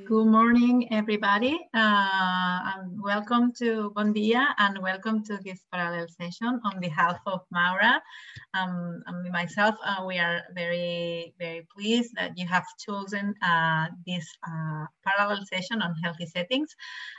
Good morning, everybody. And welcome to Bon Dia and welcome to this parallel session on behalf of Maura. And myself, we are very pleased that you have chosen this parallel session on healthy settings.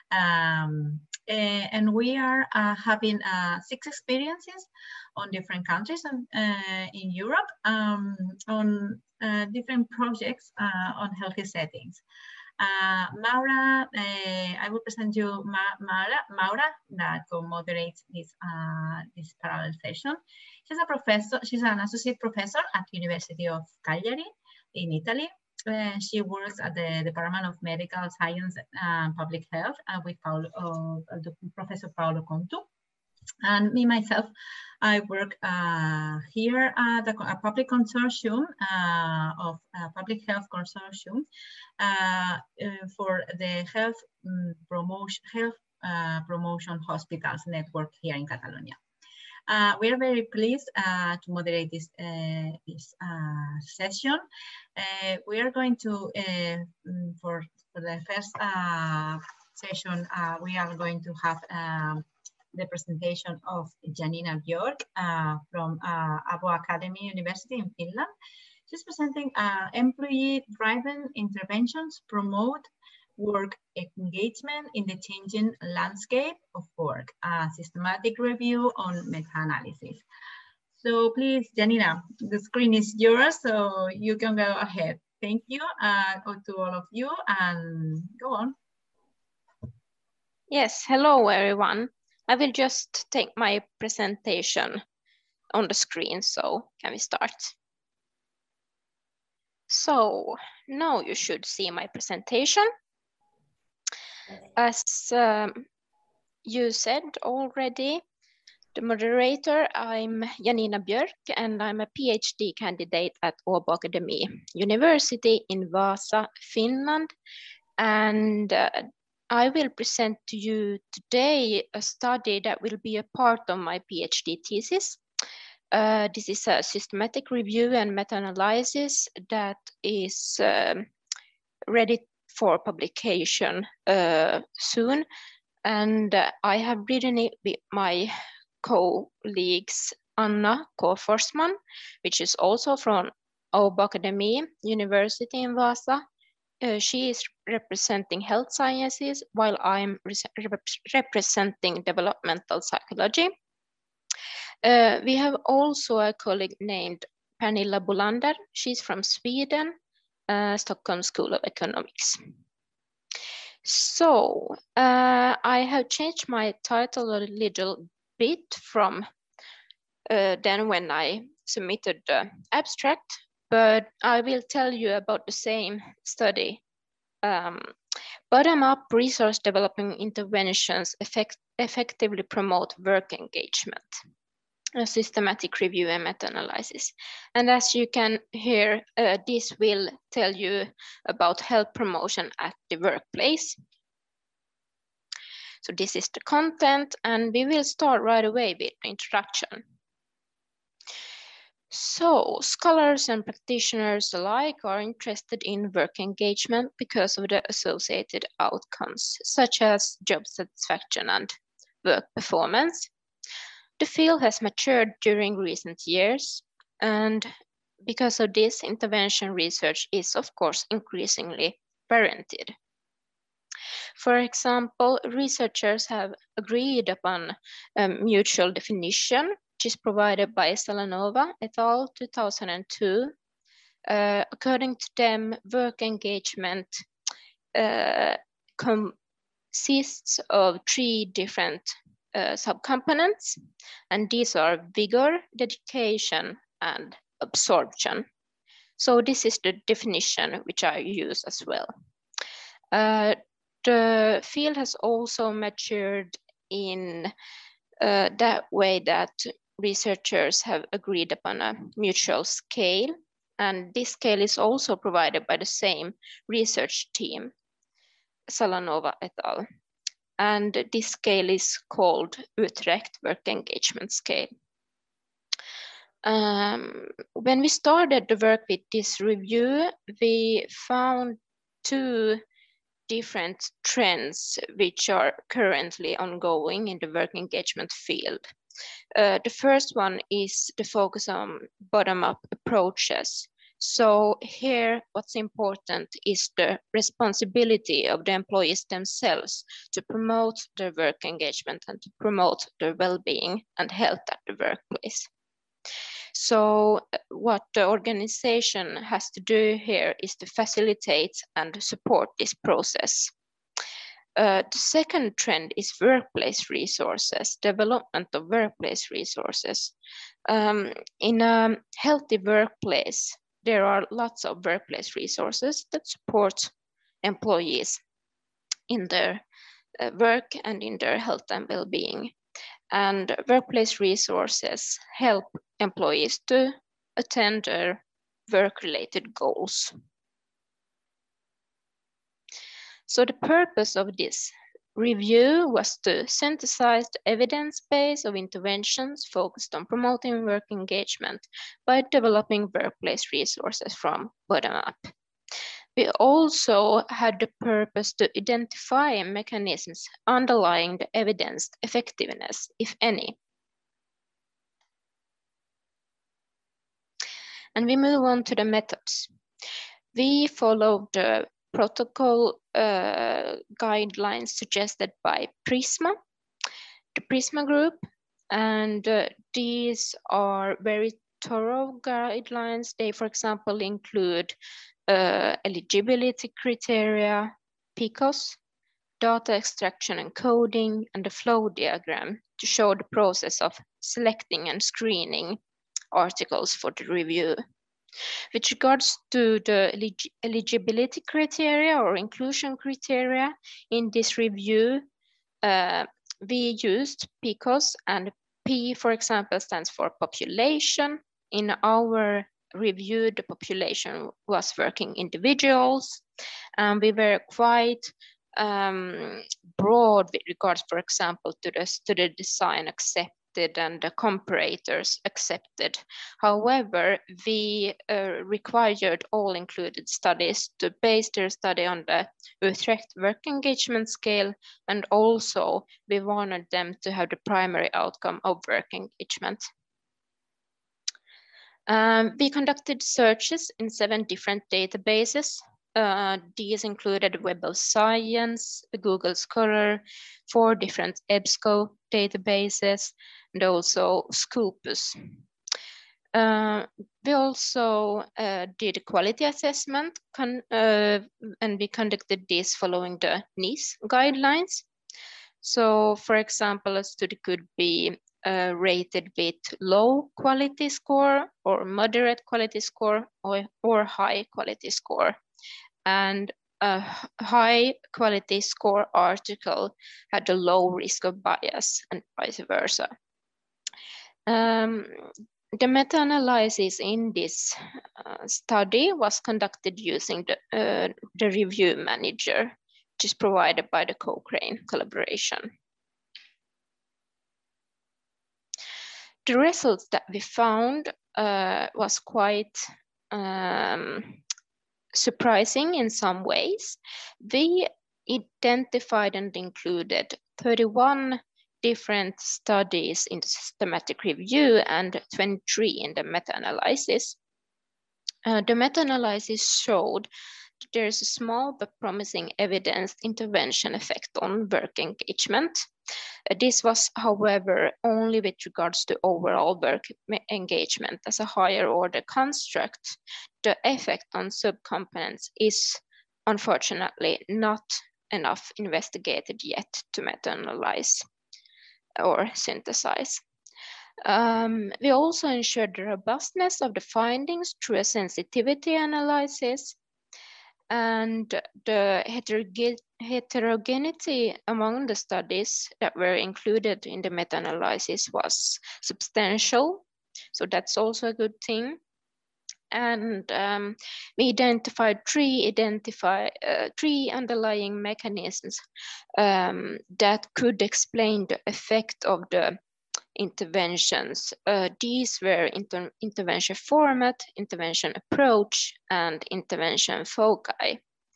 And we are having 6 experiences on different countries in Europe on different projects on healthy settings. Maura, I will present you Maura that co-moderates this parallel session. She's a professor. She's an associate professor at the University of Cagliari in Italy. She works at the Department of Medical Science and Public Health with Professor Paolo Contu. And me, myself, I work here at a public consortium public health consortium for the health promotion hospitals network here in Catalonia. We are very pleased to moderate this session. We are going to, for the first session, we are going to have the presentation of Janina Björk from Abo Academy University in Finland. She's presenting employee-driven interventions promote work engagement in the changing landscape of work, a systematic review on meta-analysis. So please, Janina, the screen is yours, so you can go ahead. Thank you to all of you, and go on. Yes, hello everyone. I will just take my presentation on the screen, so can we start? So now you should see my presentation. As you said already, the moderator, I'm Janina Björk, and I'm a PhD candidate at Åbo Academy University in Vaasa, Finland. And I will present to you today a study that will be a part of my PhD thesis. This is a systematic review and meta-analysis that is ready for publication soon. And I have written it with my colleagues Anna K-Forsman, which is also from Åbo Academy University in Vaasa. She is representing health sciences while I'm representing developmental psychology. We have also a colleague named Pernilla Bolander. She's from Sweden, Stockholm School of Economics. So I have changed my title a little bit from then when I submitted the abstract, but I will tell you about the same study. Bottom-up resource developing interventions effectively promote work engagement, a systematic review and meta-analysis. And as you can hear, this will tell you about health promotion at the workplace. So this is the content, and we will start right away with the introduction. So scholars and practitioners alike are interested in work engagement because of the associated outcomes, such as job satisfaction and work performance. The field has matured during recent years, and because of this, intervention research is, of course, increasingly parented. For example, researchers have agreed upon a mutual definition, which is provided by Salanova et al. 2002. According to them, work engagement consists of 3 different subcomponents, and these are vigor, dedication, and absorption. So this is the definition which I use as well. The field has also matured in that way that researchers have agreed upon a mutual scale, and this scale is also provided by the same research team, Salanova et al. And this scale is called Utrecht Work Engagement Scale. When we started the work with this review, we found 2 different trends which are currently ongoing in the work engagement field. The first one is the focus on bottom-up approaches. So here, what's important is the responsibility of the employees themselves to promote their work engagement and to promote their well-being and health at the workplace. So what the organization has to do here is to facilitate and support this process. The second trend is workplace resources, development of workplace resources. In a healthy workplace, there are lots of workplace resources that support employees in their work and in their health and well-being. And workplace resources help employees to attain their work-related goals. So the purpose of this review was to synthesize the evidence base of interventions focused on promoting work engagement by developing workplace resources from bottom up. We also had the purpose to identify mechanisms underlying the evidence effectiveness, if any. And we move on to the methods. We followed the protocol guidelines suggested by PRISMA, the PRISMA group, and these are very thorough guidelines. They, for example, include eligibility criteria, PICOS, data extraction and coding, and the flow diagram to show the process of selecting and screening articles for the review. With regards to the eligibility criteria or inclusion criteria in this review, we used PICOS, and P, for example, stands for population. In our review, the population was working individuals, and we were quite broad with regards, for example, to the study design accepted and the comparators accepted. However, we required all included studies to base their study on the Utrecht work engagement scale, and also we wanted them to have the primary outcome of work engagement. We conducted searches in 7 different databases. These included Web of Science, Google Scholar, 4 different EBSCO databases, and also Scopus. We also did a quality assessment, and we conducted this following the NICE guidelines. So, for example, a study could be rated with low quality score or moderate quality score or high quality score. And a high quality score article had a low risk of bias and vice versa. The meta-analysis in this study was conducted using the review manager, which is provided by the Cochrane collaboration. The results that we found was quite surprising in some ways. We identified and included 31 different studies in the systematic review and 23 in the meta-analysis. The meta-analysis showed that there is a small but promising evidence intervention effect on work engagement. This was, however, only with regards to overall work engagement as a higher order construct. The effect on subcomponents is unfortunately not enough investigated yet to meta-analyze or synthesize. We also ensured the robustness of the findings through a sensitivity analysis, and the heterogeneity among the studies that were included in the meta-analysis was substantial, so that's also a good thing. And we identified three underlying mechanisms that could explain the effect of the interventions. These were intervention format, intervention approach, and intervention foci.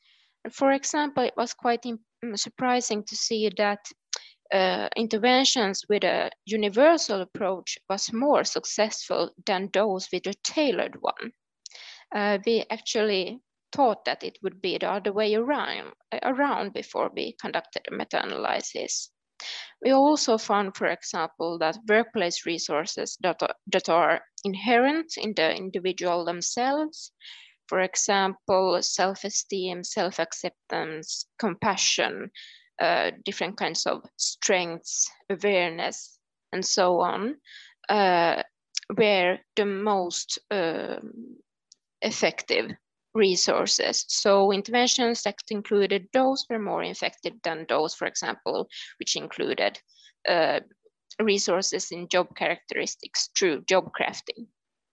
For example, it was quite surprising to see that interventions with a universal approach was more successful than those with a tailored one. We actually thought that it would be the other way around before we conducted a meta-analysis. We also found, for example, that workplace resources that are inherent in the individual themselves, for example, self-esteem, self-acceptance, compassion, different kinds of strengths, awareness, and so on, were the most effective resources. So interventions that included those were more effective than those, for example, which included resources in job characteristics through job crafting.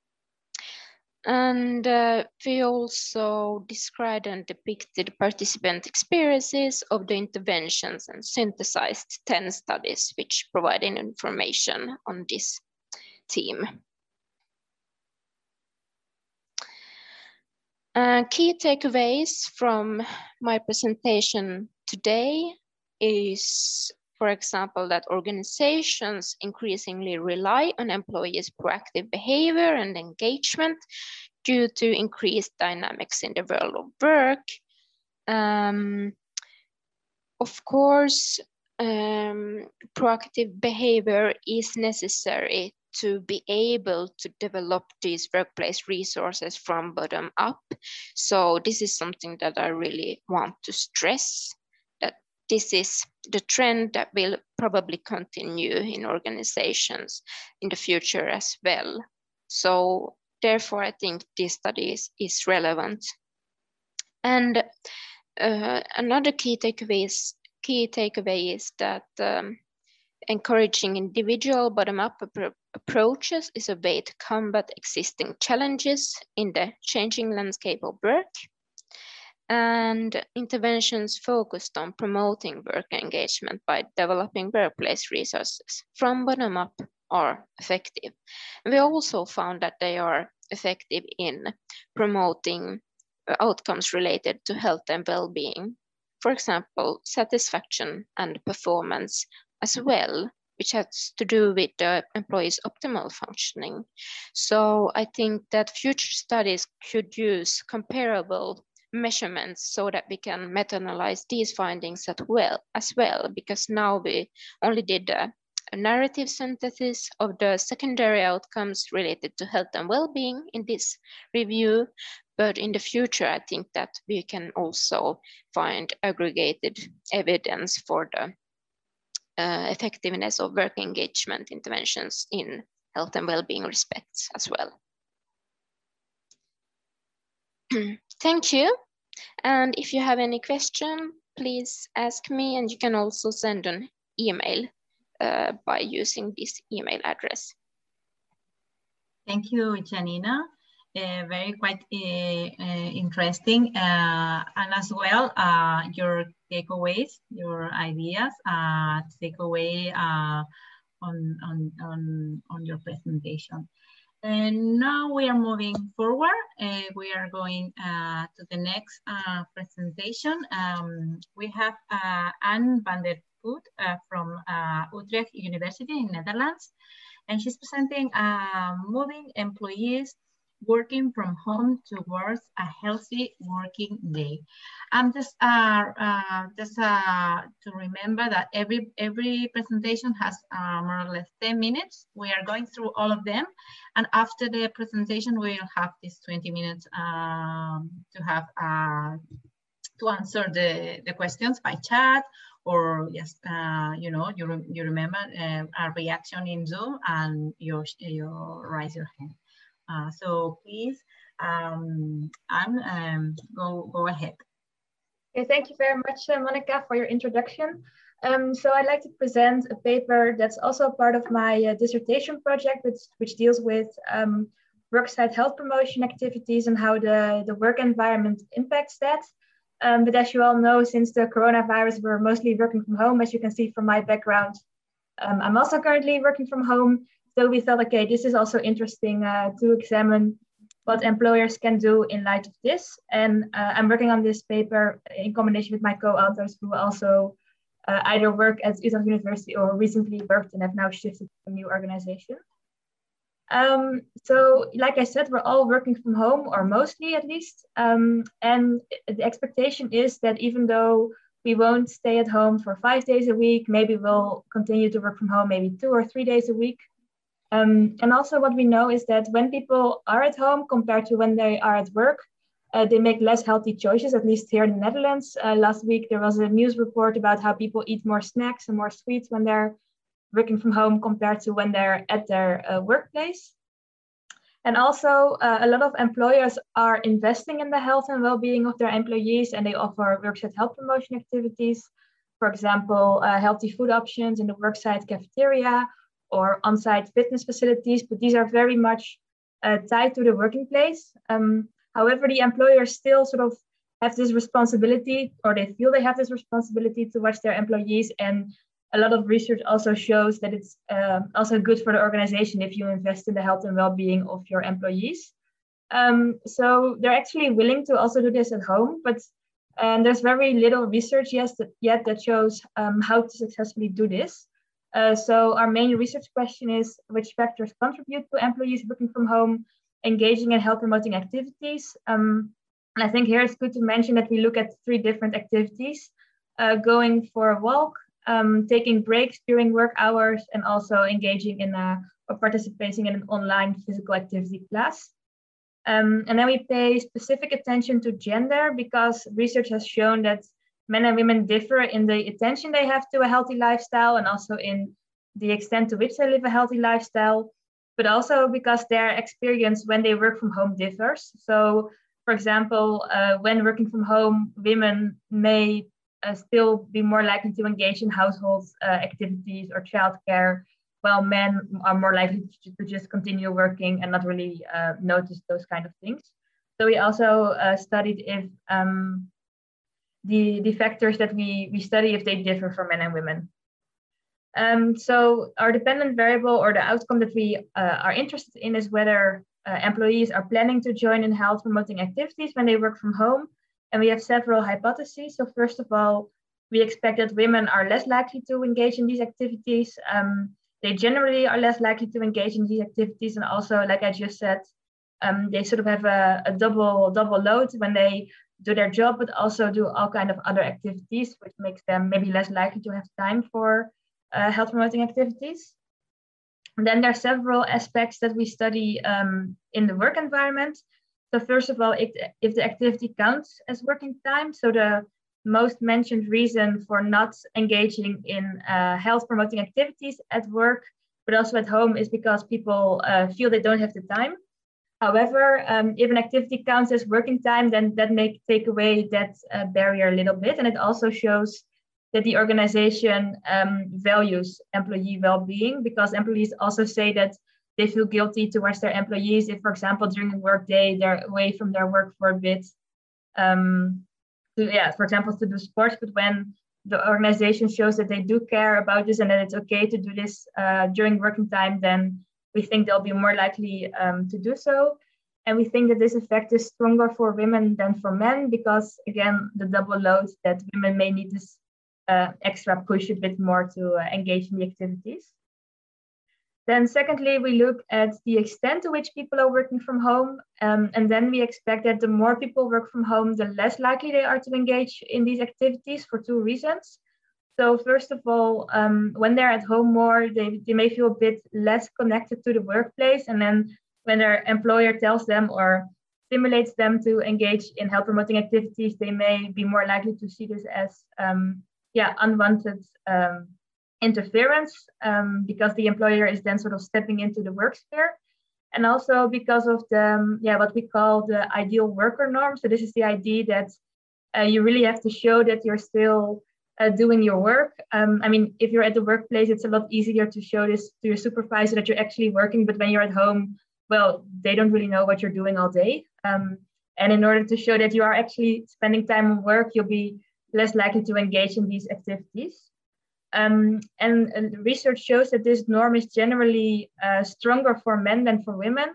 And we also described and depicted participant experiences of the interventions and synthesized 10 studies which provided information on this theme. Key takeaways from my presentation today is, for example, that organizations increasingly rely on employees' proactive behavior and engagement due to increased dynamics in the world of work. Of course, proactive behavior is necessary to be able to develop these workplace resources from bottom up. So this is something that I really want to stress, that this is the trend that will probably continue in organizations in the future as well. So therefore, I think this study is relevant. And another key takeaway is that encouraging individual bottom-up approaches is a way to combat existing challenges in the changing landscape of work. And interventions focused on promoting work engagement by developing workplace resources from bottom up are effective. And we also found that they are effective in promoting outcomes related to health and well-being. For example, satisfaction and performance as well, which has to do with the employee's optimal functioning. So I think that future studies should use comparable measurements so that we can meta-analyze these findings as well, because now we only did a narrative synthesis of the secondary outcomes related to health and well-being in this review. But in the future, I think that we can also find aggregated evidence for the effectiveness of work engagement interventions in health and well-being respects as well. Thank you. And if you have any question, please ask me, and you can also send an email by using this email address. Thank you, Janina. Very quite interesting, and as well your takeaways, your ideas, takeaway on your presentation. And now we are moving forward. We are going to the next presentation. We have Anne van der Voet from Utrecht University in Netherlands, and she's presenting moving employees working from home towards a healthy working day. Just to remember that every presentation has more or less 10 minutes. We are going through all of them, and after the presentation, we'll have this 20 minutes to have to answer the questions by chat, or just you know, you remember a reaction in Zoom, and you raise your hand. So please, Anne, go ahead. Okay, thank you very much, Monica, for your introduction. So I'd like to present a paper that's also part of my dissertation project, which deals with worksite health promotion activities and how the work environment impacts that. But as you all know, since the coronavirus, we're mostly working from home, as you can see from my background. I'm also currently working from home. So we thought, okay, this is also interesting to examine what employers can do in light of this. And I'm working on this paper in combination with my co-authors who also either work at Utrecht University or recently worked and have now shifted to a new organization. So like I said, we're all working from home, or mostly at least. And the expectation is that even though we won't stay at home for 5 days a week, maybe we'll continue to work from home maybe 2 or 3 days a week. And also what we know is that when people are at home compared to when they are at work, they make less healthy choices, at least here in the Netherlands. Last week, there was a news report about how people eat more snacks and more sweets when they're working from home compared to when they're at their workplace. And also, a lot of employers are investing in the health and well-being of their employees, and they offer worksite health promotion activities. For example, healthy food options in the worksite cafeteria or on-site fitness facilities, but these are very much tied to the working place. However, the employers still sort of have this responsibility, or they feel they have this responsibility towards their employees. And a lot of research also shows that it's also good for the organization if you invest in the health and well-being of your employees. So they're actually willing to also do this at home, but there's very little research yet that shows how to successfully do this. So our main research question is which factors contribute to employees working from home, engaging in health promoting activities. And I think here it's good to mention that we look at 3 different activities, going for a walk, taking breaks during work hours, and also engaging in or participating in an online physical activity class. And then we pay specific attention to gender because research has shown that men and women differ in the attention they have to a healthy lifestyle and also in the extent to which they live a healthy lifestyle, but also because their experience when they work from home differs. So, for example, when working from home, women may still be more likely to engage in household activities or childcare, while men are more likely to just continue working and not really notice those kind of things. So we also studied if the factors that we study, if they differ for men and women. So our dependent variable, or the outcome that we are interested in, is whether employees are planning to join in health promoting activities when they work from home. And we have several hypotheses. So first of all, we expect that women are less likely to engage in these activities. They generally are less likely to engage in these activities. And also, like I just said, they sort of have a double load when they do their job, but also do all kind of other activities, which makes them maybe less likely to have time for health promoting activities. And then there are several aspects that we study in the work environment. So first of all, if the activity counts as working time, so the most mentioned reason for not engaging in health promoting activities at work, but also at home, is because people feel they don't have the time. However, if an activity counts as working time, then that may take away that barrier a little bit. And it also shows that the organization values employee well-being, because employees also say that they feel guilty towards their employees if, for example, during a work day, they're away from their work for a bit, for example, to do sports. But when the organization shows that they do care about this and that it's okay to do this during working time, then we think they'll be more likely to do so. And we think that this effect is stronger for women than for men because, again, the double load, that women may need this extra push a bit more to engage in the activities. Then secondly, we look at the extent to which people are working from home. And then we expect that the more people work from home, the less likely they are to engage in these activities for 2 reasons. So first of all, when they're at home more, they may feel a bit less connected to the workplace. And then when their employer tells them or stimulates them to engage in health promoting activities, they may be more likely to see this as unwanted interference, because the employer is then sort of stepping into the work sphere. And also because of the what we call the ideal worker norm. So this is the idea that you really have to show that you're still doing your work. I mean, if you're at the workplace, it's a lot easier to show this to your supervisor that you're actually working. But when you're at home, well, they don't really know what you're doing all day. And in order to show that you are actually spending time on work, you'll be less likely to engage in these activities. And research shows that this norm is generally stronger for men than for women.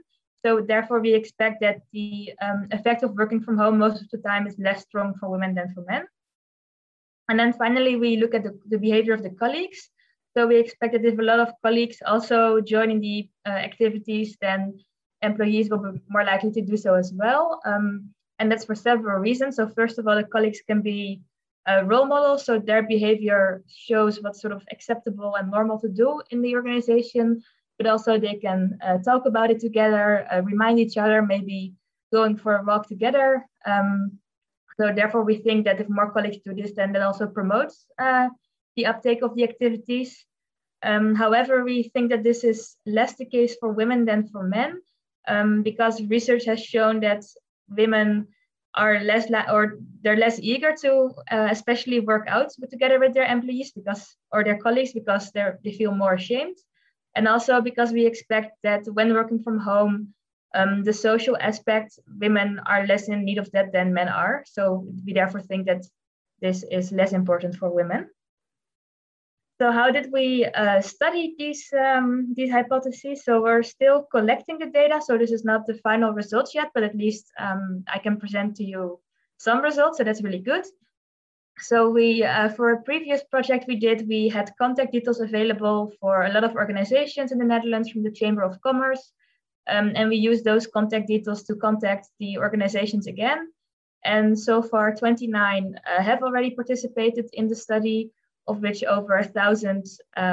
So therefore, we expect that the effect of working from home most of the time is less strong for women than for men. And then finally, we look at the behavior of the colleagues. So we expect that if a lot of colleagues also join in the activities, then employees will be more likely to do so as well. And that's for several reasons. So first of all, the colleagues can be role models. So their behavior shows what's sort of acceptable and normal to do in the organization, but also they can talk about it together, remind each other, maybe going for a walk together. So therefore, we think that if more colleagues do this, then that also promotes the uptake of the activities. However, we think that this is less the case for women than for men, because research has shown that women are they're less eager to especially work out together with their employees or their colleagues because they feel more ashamed. And also because we expect that when working from home, the social aspect, women are less in need of that than men are. So we therefore think that this is less important for women. So how did we study these hypotheses? So we're still collecting the data. So this is not the final results yet, but at least I can present to you some results. So that's really good. So we, for a previous project we had contact details available for a lot of organizations in the Netherlands from the Chamber of Commerce. And we used those contact details to contact the organizations again. And so far 29 have already participated in the study, of which over 1,000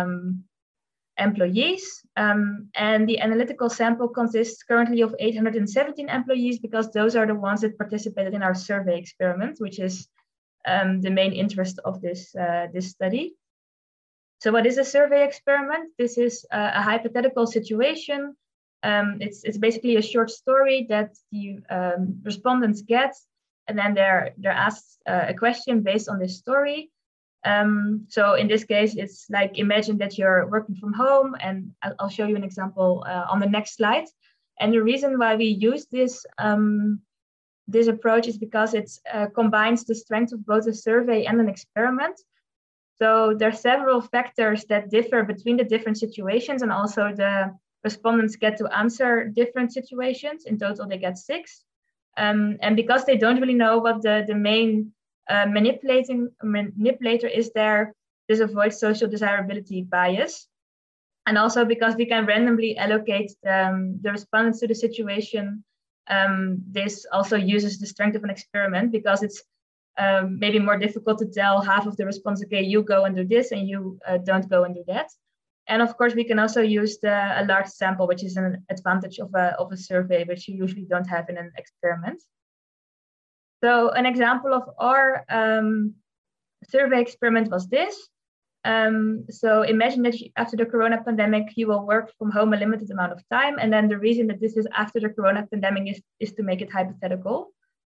employees. And the analytical sample consists currently of 817 employees because those are the ones that participated in our survey experiment, which is the main interest of this study. So what is a survey experiment? This is a hypothetical situation. It's basically a short story that the respondents get, and then they're asked a question based on this story. So in this case, it's like, imagine that you're working from home, and I'll show you an example on the next slide. And the reason why we use this approach is because it combines the strength of both a survey and an experiment. So there are several factors that differ between the different situations, and also the respondents get to answer different situations. In total, they get 6. And because they don't really know what the main manipulator is there, this avoids social desirability bias. And also because we can randomly allocate the respondents to the situation, this also uses the strength of an experiment, because it's maybe more difficult to tell half of the response, okay, you go and do this, and you don't go and do that. And of course, we can also use a large sample, which is an advantage of a survey, which you usually don't have in an experiment. So an example of our survey experiment was this. So imagine that after the Corona pandemic, you will work from home a limited amount of time. And then the reason that this is after the Corona pandemic is to make it hypothetical.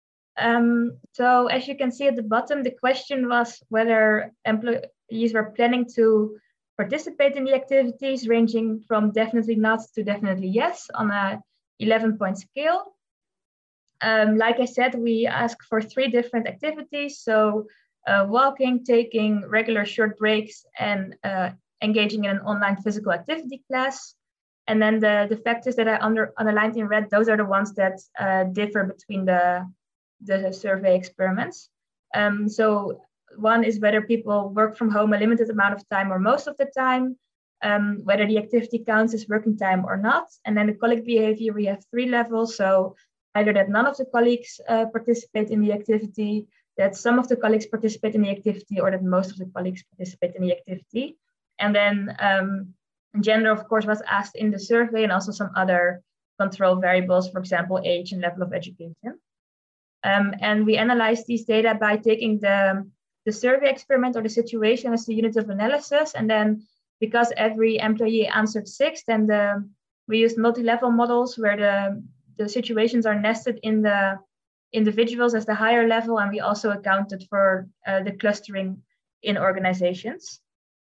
So as you can see at the bottom, the question was whether employees were planning to participate in the activities, ranging from definitely not to definitely yes on a 11-point scale. Like I said, we ask for 3 different activities. So walking, taking regular short breaks, and engaging in an online physical activity class. And then the factors that I underlined in red, those are the ones that differ between the survey experiments. So one is whether people work from home a limited amount of time or most of the time, whether the activity counts as working time or not. And then the colleague behavior, we have 3 levels. So either that none of the colleagues participate in the activity, that some of the colleagues participate in the activity, or that most of the colleagues participate in the activity. And then gender, of course, was asked in the survey, and also some other control variables, for example, age and level of education. And we analyzed these data by taking the survey experiment or the situation as the unit of analysis. And then because every employee answered 6, then we used multi-level models where the situations are nested in the individuals as the higher level, and we also accounted for the clustering in organizations.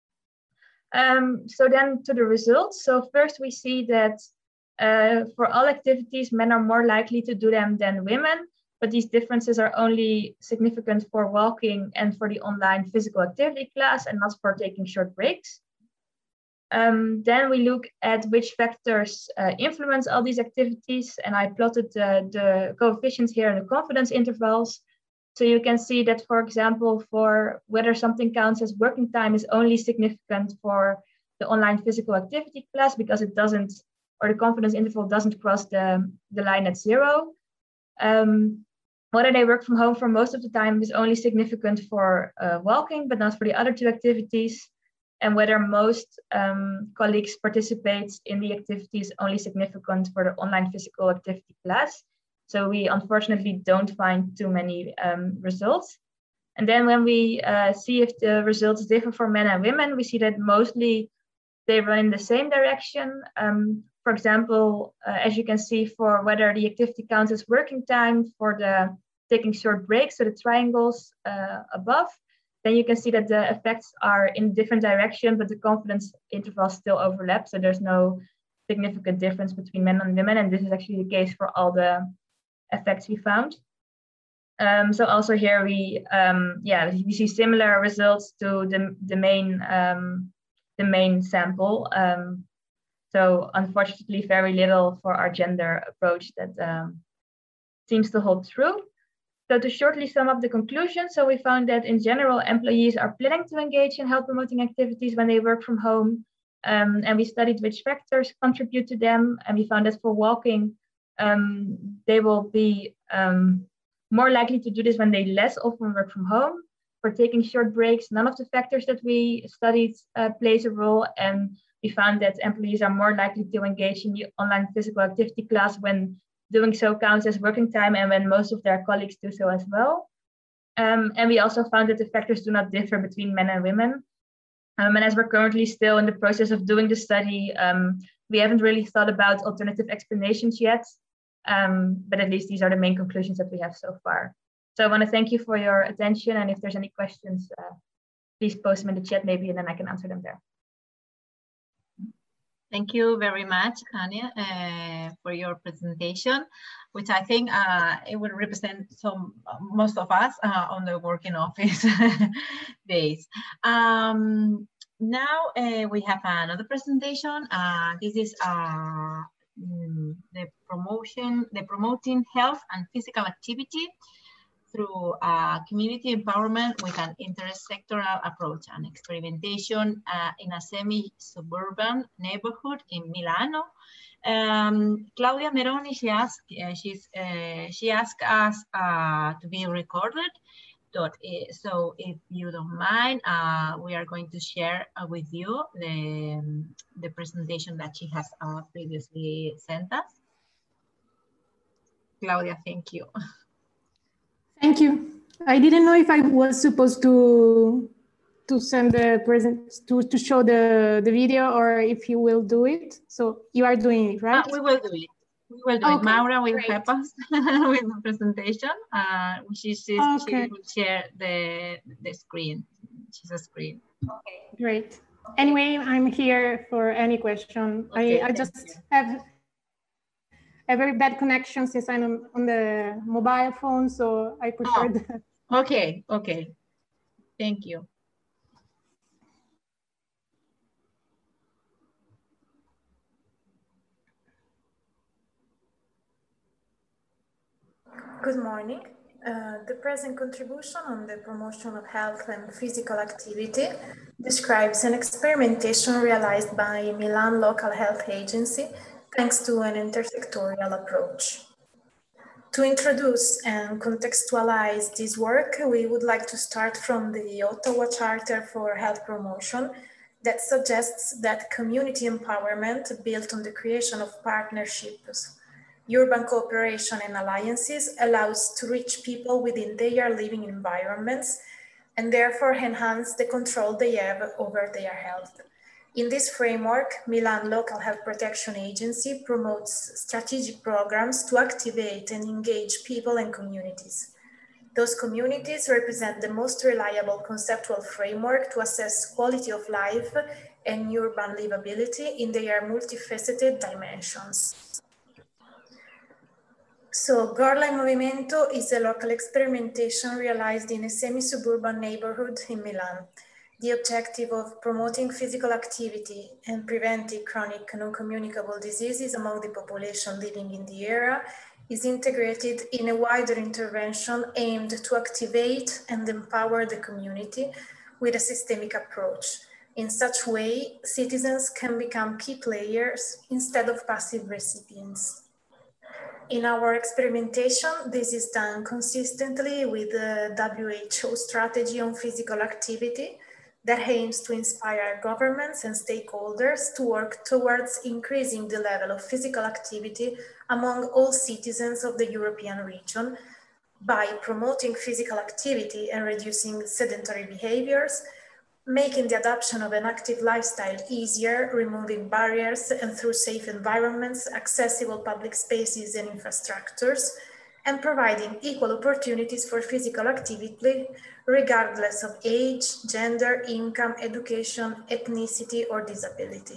So then to the results. So first we see that for all activities, men are more likely to do them than women, but these differences are only significant for walking and for the online physical activity class, and not for taking short breaks. Then we look at which factors influence all these activities, and I plotted the coefficients here and the confidence intervals. So you can see that, for example, for whether something counts as working time is only significant for the online physical activity class because it doesn't, or the confidence interval doesn't cross the line at 0. Whether they work from home for most of the time is only significant for walking, but not for the other two activities. And whether most colleagues participate in the activity is only significant for the online physical activity class. So we unfortunately don't find too many results. And then when we see if the results differ for men and women, we see that mostly they run in the same direction. For example, as you can see, for whether the activity counts as working time for the taking short breaks, so the triangles above, then you can see that the effects are in different direction, but the confidence intervals still overlap. So there's no significant difference between men and women. And this is actually the case for all the effects we found. So also here we see similar results to the main sample. So unfortunately, very little for our gender approach that seems to hold true. So to shortly sum up the conclusion, so we found that in general, employees are planning to engage in health promoting activities when they work from home. And we studied which factors contribute to them. And we found that for walking, they will be more likely to do this when they less often work from home. For taking short breaks, none of the factors that we studied plays a role. And we found that employees are more likely to engage in the online physical activity class when doing so counts as working time and when most of their colleagues do so as well. And we also found that the factors do not differ between men and women. And as we're currently still in the process of doing the study, we haven't really thought about alternative explanations yet. But at least these are the main conclusions that we have so far. So I want to thank you for your attention. And if there's any questions, please post them in the chat maybe, and then I can answer them there. Thank you very much, Anya, for your presentation, which I think it will represent most of us on the working office days. Now we have another presentation. This is the promoting health and physical activity through community empowerment with an intersectoral approach and experimentation in a semi-suburban neighborhood in Milano. Claudia Meroni, she asked us to be recorded. So if you don't mind, we are going to share with you the presentation that she has previously sent us. Claudia, thank you. Thank you. I didn't know if I was supposed to send the to show the video or if you will do it. So you are doing it, right? We will do it. We will do it. Maura will help us with the presentation. She will share the screen. She's a screen. Okay. Great. Anyway, I'm here for any question. Okay, I just have a very bad connection since I'm on the mobile phone, so I prefer the... Okay. Thank you. Good morning. The present contribution on the promotion of health and physical activity describes an experimentation realized by Milan Local Health Agency thanks to an intersectorial approach. To introduce and contextualize this work, we would like to start from the Ottawa Charter for Health Promotion that suggests that community empowerment built on the creation of partnerships, urban cooperation and alliances allows to reach people within their living environments and therefore enhance the control they have over their health. In this framework, Milan Local Health Protection Agency promotes strategic programs to activate and engage people and communities. Those communities represent the most reliable conceptual framework to assess quality of life and urban livability in their multifaceted dimensions. So, Gorla in Movimento is a local experimentation realized in a semi-suburban neighborhood in Milan. The objective of promoting physical activity and preventing chronic non-communicable diseases among the population living in the area is integrated in a wider intervention aimed to activate and empower the community with a systemic approach. In such way, citizens can become key players instead of passive recipients. In our experimentation, this is done consistently with the WHO strategy on physical activity that aims to inspire governments and stakeholders to work towards increasing the level of physical activity among all citizens of the European region by promoting physical activity and reducing sedentary behaviors, making the adoption of an active lifestyle easier, removing barriers, and through safe environments, accessible public spaces and infrastructures, and providing equal opportunities for physical activity regardless of age, gender, income, education, ethnicity, or disability.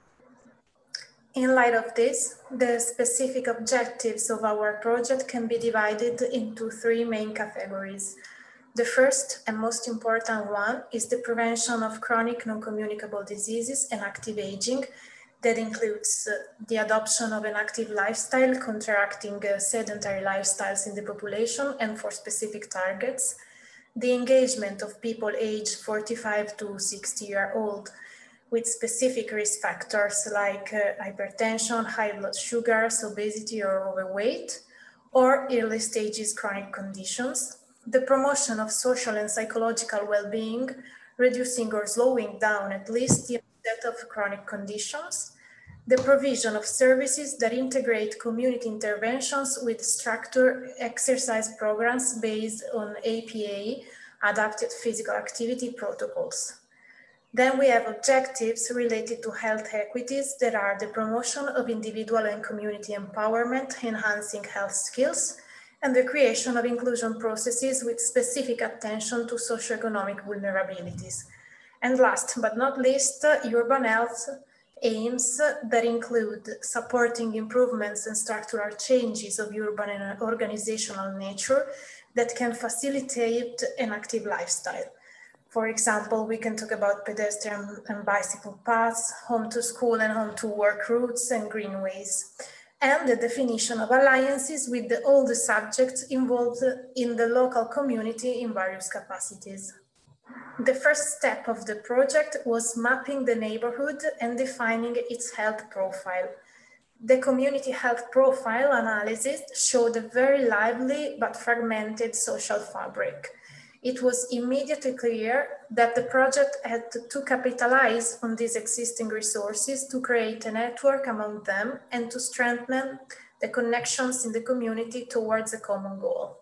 In light of this, the specific objectives of our project can be divided into three main categories. The first and most important one is the prevention of chronic non-communicable diseases and active aging. That includes the adoption of an active lifestyle, counteracting sedentary lifestyles in the population and for specific targets, the engagement of people aged 45 to 60 years old with specific risk factors like hypertension, high blood sugars, obesity or overweight, or early stages chronic conditions, the promotion of social and psychological well-being, reducing or slowing down at least the onset of chronic conditions, the provision of services that integrate community interventions with structured exercise programs based on APA, adapted physical activity protocols. Then we have objectives related to health equities that are the promotion of individual and community empowerment, enhancing health skills, and the creation of inclusion processes with specific attention to socioeconomic vulnerabilities. And last but not least, urban health aims that include supporting improvements and structural changes of urban and organizational nature that can facilitate an active lifestyle. For example, we can talk about pedestrian and bicycle paths, home to school and home to work routes and greenways, and the definition of alliances with all the subjects involved in the local community in various capacities. The first step of the project was mapping the neighborhood and defining its health profile. The community health profile analysis showed a very lively but fragmented social fabric. It was immediately clear that the project had to capitalize on these existing resources to create a network among them and to strengthen the connections in the community towards a common goal.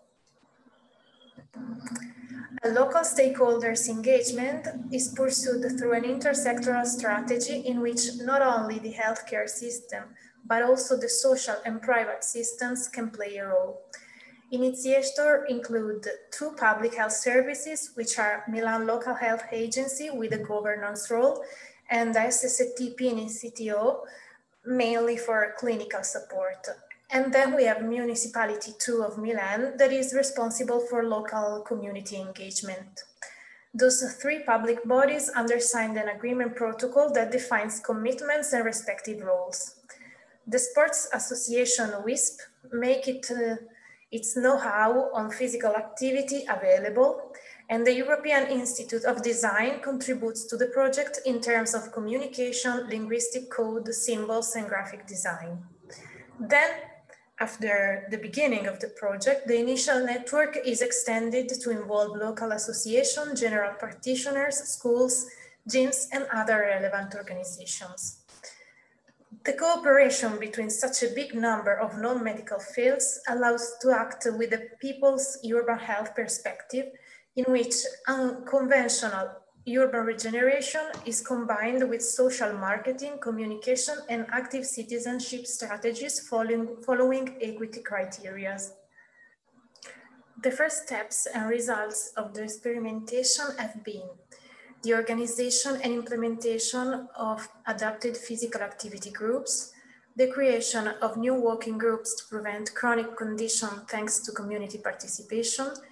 A local stakeholders engagement is pursued through an intersectoral strategy in which not only the healthcare system, but also the social and private systems can play a role. Initiators include two public health services, which are Milan Local Health Agency with a governance role and SSTP in CTO, mainly for clinical support. And then we have Municipality 2 of Milan that is responsible for local community engagement. Those three public bodies undersigned an agreement protocol that defines commitments and respective roles. The Sports Association WISP make its know-how on physical activity available, and the European Institute of Design contributes to the project in terms of communication, linguistic code, symbols, and graphic design. Then, after the beginning of the project, the initial network is extended to involve local associations, general practitioners, schools, gyms, and other relevant organizations. The cooperation between such a big number of non-medical fields allows to act with the people's urban health perspective, in which unconventional urban regeneration is combined with social marketing, communication, and active citizenship strategies following equity criteria. The first steps and results of the experimentation have been the organization and implementation of adapted physical activity groups, the creation of new working groups to prevent chronic conditions thanks to community participation,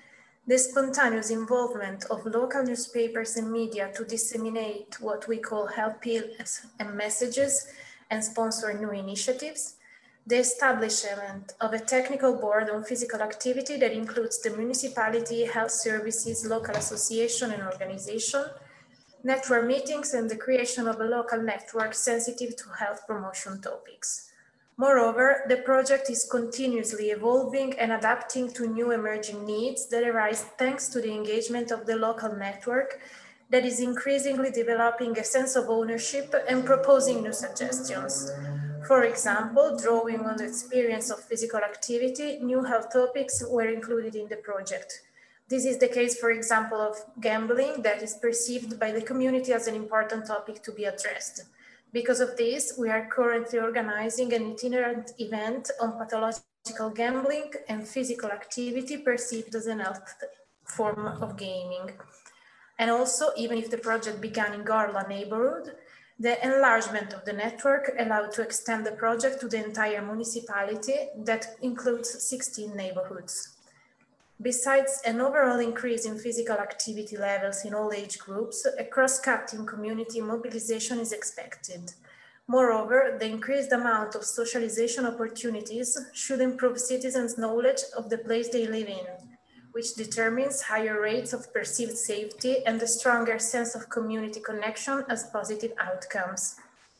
The spontaneous involvement of local newspapers and media to disseminate what we call health pills and messages and sponsor new initiatives, the establishment of a technical board on physical activity that includes the municipality, health services, local association and organization, network meetings, and the creation of a local network sensitive to health promotion topics. Moreover, the project is continuously evolving and adapting to new emerging needs that arise thanks to the engagement of the local network that is increasingly developing a sense of ownership and proposing new suggestions. For example, drawing on the experience of physical activity, new health topics were included in the project. This is the case, for example, of gambling that is perceived by the community as an important topic to be addressed. Because of this, we are currently organizing an itinerant event on pathological gambling and physical activity perceived as an health form of gaming. And also, even if the project began in Garla neighborhood, the enlargement of the network allowed to extend the project to the entire municipality that includes 16 neighborhoods. Besides an overall increase in physical activity levels in all age groups, a cross-cutting community mobilization is expected. Moreover, the increased amount of socialization opportunities should improve citizens' knowledge of the place they live in, which determines higher rates of perceived safety and a stronger sense of community connection as positive outcomes.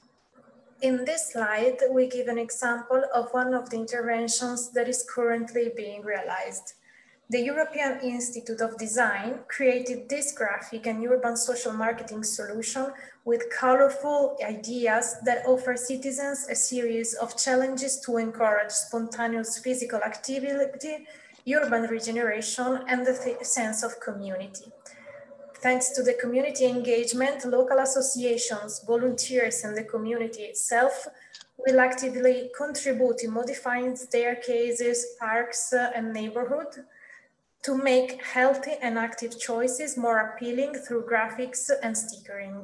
In this slide, we give an example of one of the interventions that is currently being realized. The European Institute of Design created this graphic and urban social marketing solution with colorful ideas that offer citizens a series of challenges to encourage spontaneous physical activity, urban regeneration, and the sense of community. Thanks to the community engagement, local associations, volunteers, and the community itself will actively contribute in modifying staircases, parks, and neighborhood to make healthy and active choices more appealing through graphics and stickering.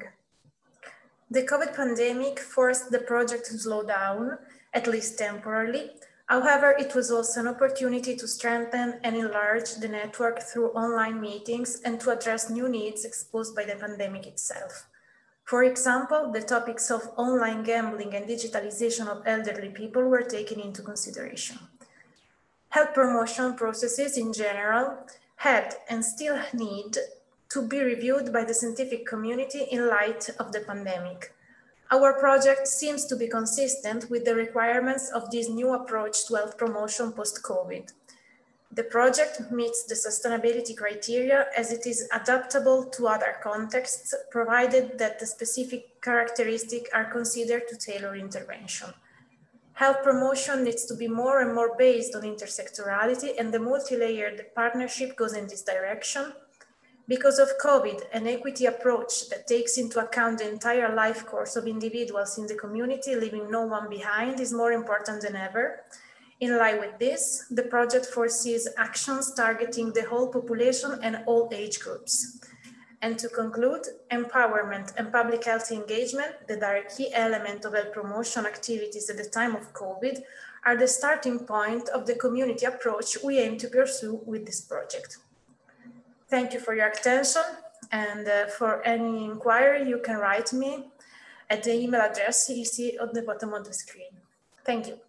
The COVID pandemic forced the project to slow down, at least temporarily. However, it was also an opportunity to strengthen and enlarge the network through online meetings and to address new needs exposed by the pandemic itself. For example, the topics of online gambling and digitalization of elderly people were taken into consideration. Health promotion processes in general had and still need to be reviewed by the scientific community in light of the pandemic. Our project seems to be consistent with the requirements of this new approach to health promotion post-COVID. The project meets the sustainability criteria as it is adaptable to other contexts, provided that the specific characteristics are considered to tailor intervention. Health promotion needs to be more and more based on intersectorality, and the multi-layered partnership goes in this direction. Because of COVID, an equity approach that takes into account the entire life course of individuals in the community, leaving no one behind, is more important than ever. In line with this, the project foresees actions targeting the whole population and all age groups. And to conclude, empowerment and public health engagement, that are a key element of health promotion activities at the time of COVID, are the starting point of the community approach we aim to pursue with this project. Thank you for your attention, and for any inquiry, you can write me at the email address you see on the bottom of the screen. Thank you.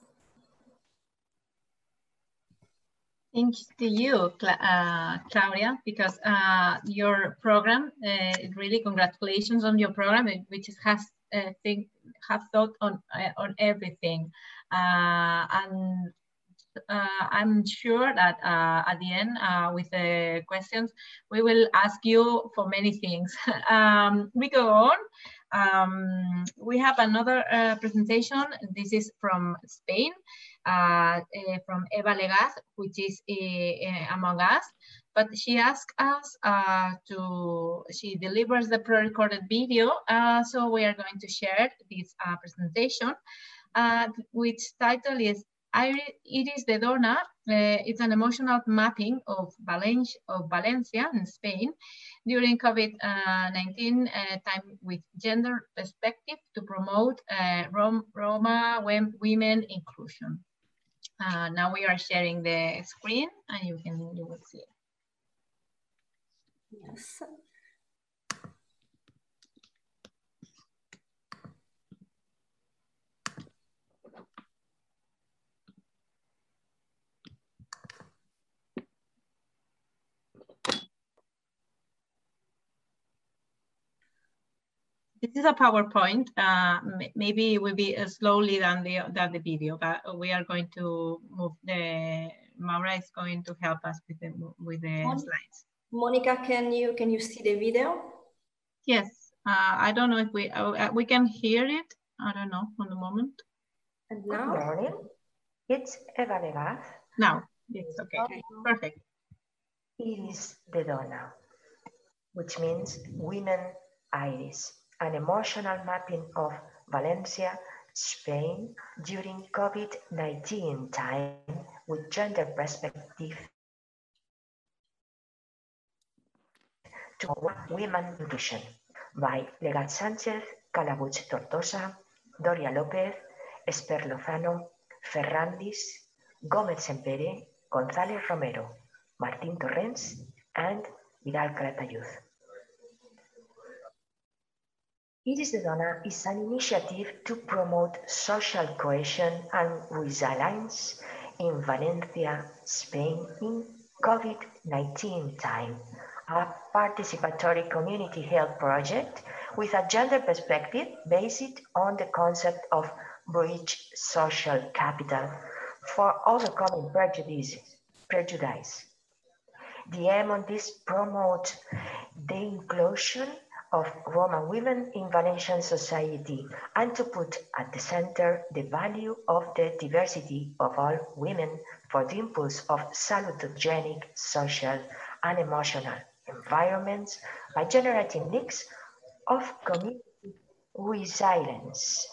Thanks to you, Claudia, because your program, really congratulations on your program, which has thought on everything. And I'm sure that at the end, with the questions, we will ask you for many things. We go on. We have another presentation. This is from Spain, from Eva Legaz, which is among us. But she asked us she delivers the pre-recorded video. So we are going to share this presentation, which title is Iris de Dona. It's an emotional mapping of Valencia in Spain during COVID-19 time with gender perspective to promote Roma women inclusion. Now we are sharing the screen and you will see it. Yes. This is a PowerPoint. Maybe it will be slowly than the video, but we are going to move Maura is going to help us with the slides. Monica, can you see the video? Yes. I don't know if we can hear it. I don't know for the moment. And now? Good morning. It's Eva Legaz. Now it's okay. Perfect. Iris de Dona, which means women iris, an emotional mapping of Valencia, Spain during COVID-19 time with gender perspective to women inclusion by Legaz Sánchez, Calabuch Tortosa, Doria López, Esper Lozano, Ferrandis, Gómez Sempere, González Romero, Martín Torrens, and Vidal Calatayud. Iris de Dona is an initiative to promote social cohesion and resilience in Valencia, Spain in COVID-19 time, a participatory community health project with a gender perspective based on the concept of bridge social capital for overcoming prejudice. The aim on this promote the inclusion of Roma women in Valencian society and to put at the center the value of the diversity of all women for the impulse of salutogenic social and emotional environments by generating mix of community resilience.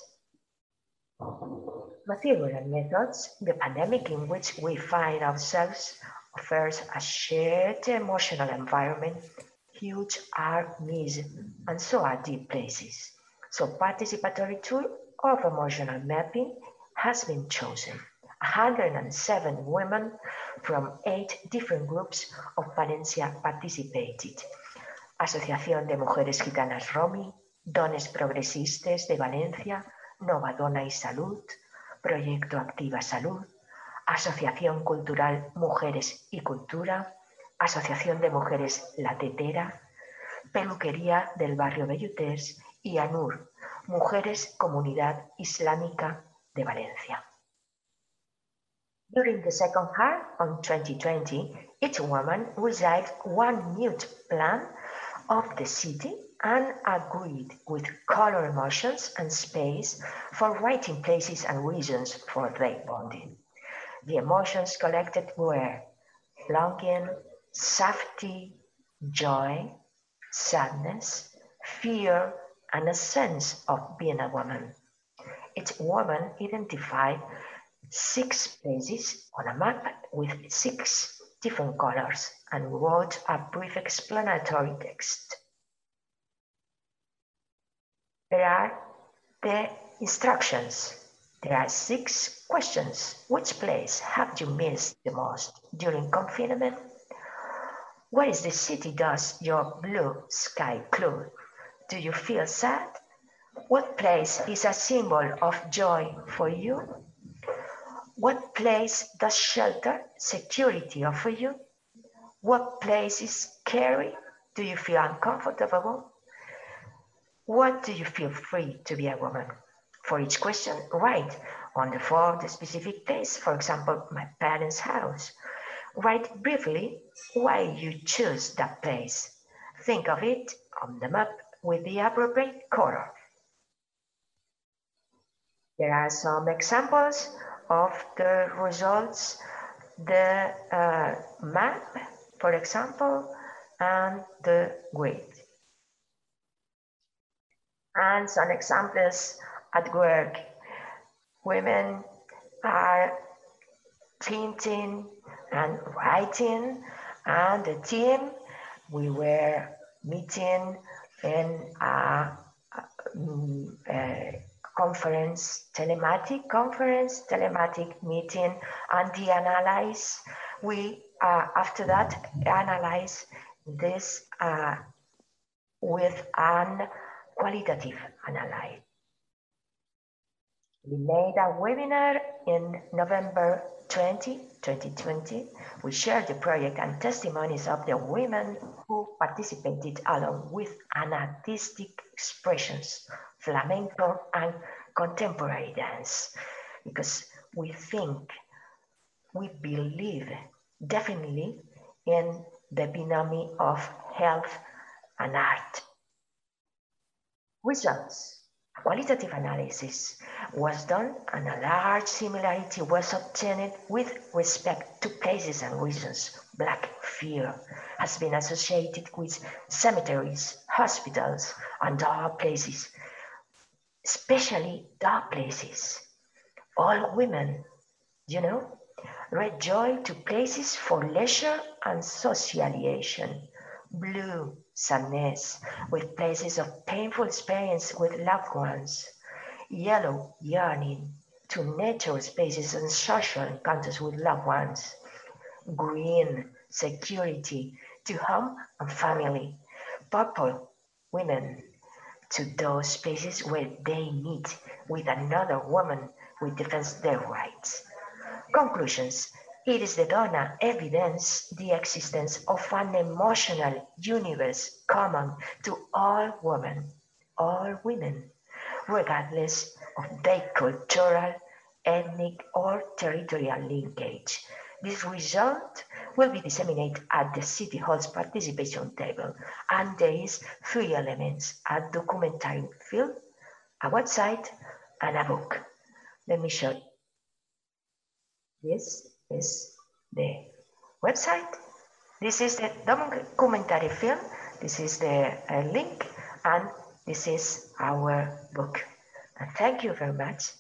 Material methods, the pandemic in which we find ourselves offers a shared emotional environment. Huge are missed, and so are deep places. So participatory tool of emotional mapping has been chosen. 107 women from 8 different groups of Valencia participated. Asociación de Mujeres Gitanas Romi, Dones Progresistes de Valencia, Nova Dona y Salud, Proyecto Activa Salud, Asociación Cultural Mujeres y Cultura, Asociación de Mujeres La Tetera, Peluquería del Barrio Belluters y ANUR, Mujeres Comunidad Islámica de Valencia. During the second half of 2020, each woman received one mute plan of the city and agreed with color emotions and space for writing places and reasons for their bonding. The emotions collected were longing, safety, joy, sadness, fear, and a sense of being a woman. Each woman identified 6 places on a map with 6 different colors and wrote a brief explanatory text. There are the instructions. There are 6 questions. Which place have you missed the most during confinement? Where is the city does your blue sky include? Do you feel sad? What place is a symbol of joy for you? What place does shelter, security offer you? What place is scary? Do you feel uncomfortable? What do you feel free to be a woman? For each question, write on the floor the specific place, for example, my parents' house. Write briefly why you choose that place. Think of it on the map with the appropriate color. There are some examples of the results, the map, for example, and the grid. And some examples at work. Women are painting and writing, and the team, we were meeting in a conference, telematic meeting, and the analyze. We after that analyze this with an qualitative analysis. We made a webinar in November 2020. We shared the project and testimonies of the women who participated along with an artistic expressions, flamenco and contemporary dance, because we believe definitely in the binomial of health and art. Results. A qualitative analysis was done and a large similarity was obtained with respect to places and regions. Black fear has been associated with cemeteries, hospitals, and dark places, especially dark places. All women, you know, rejoice to places for leisure and socialization. Blue, sadness, with places of painful experience with loved ones. Yellow, yearning to nature spaces and social encounters with loved ones. Green, security to home and family. Purple, women to those spaces where they meet with another woman who defends their rights. Conclusions. It is the data evidence the existence of an emotional universe common to all women, regardless of their cultural, ethnic, or territorial linkage. This result will be disseminated at the City Hall's participation table, and there is 3 elements: a documentary film, a website, and a book. Let me show you. This is the website. This is the documentary film. This is the link, and this is our book. And thank you very much.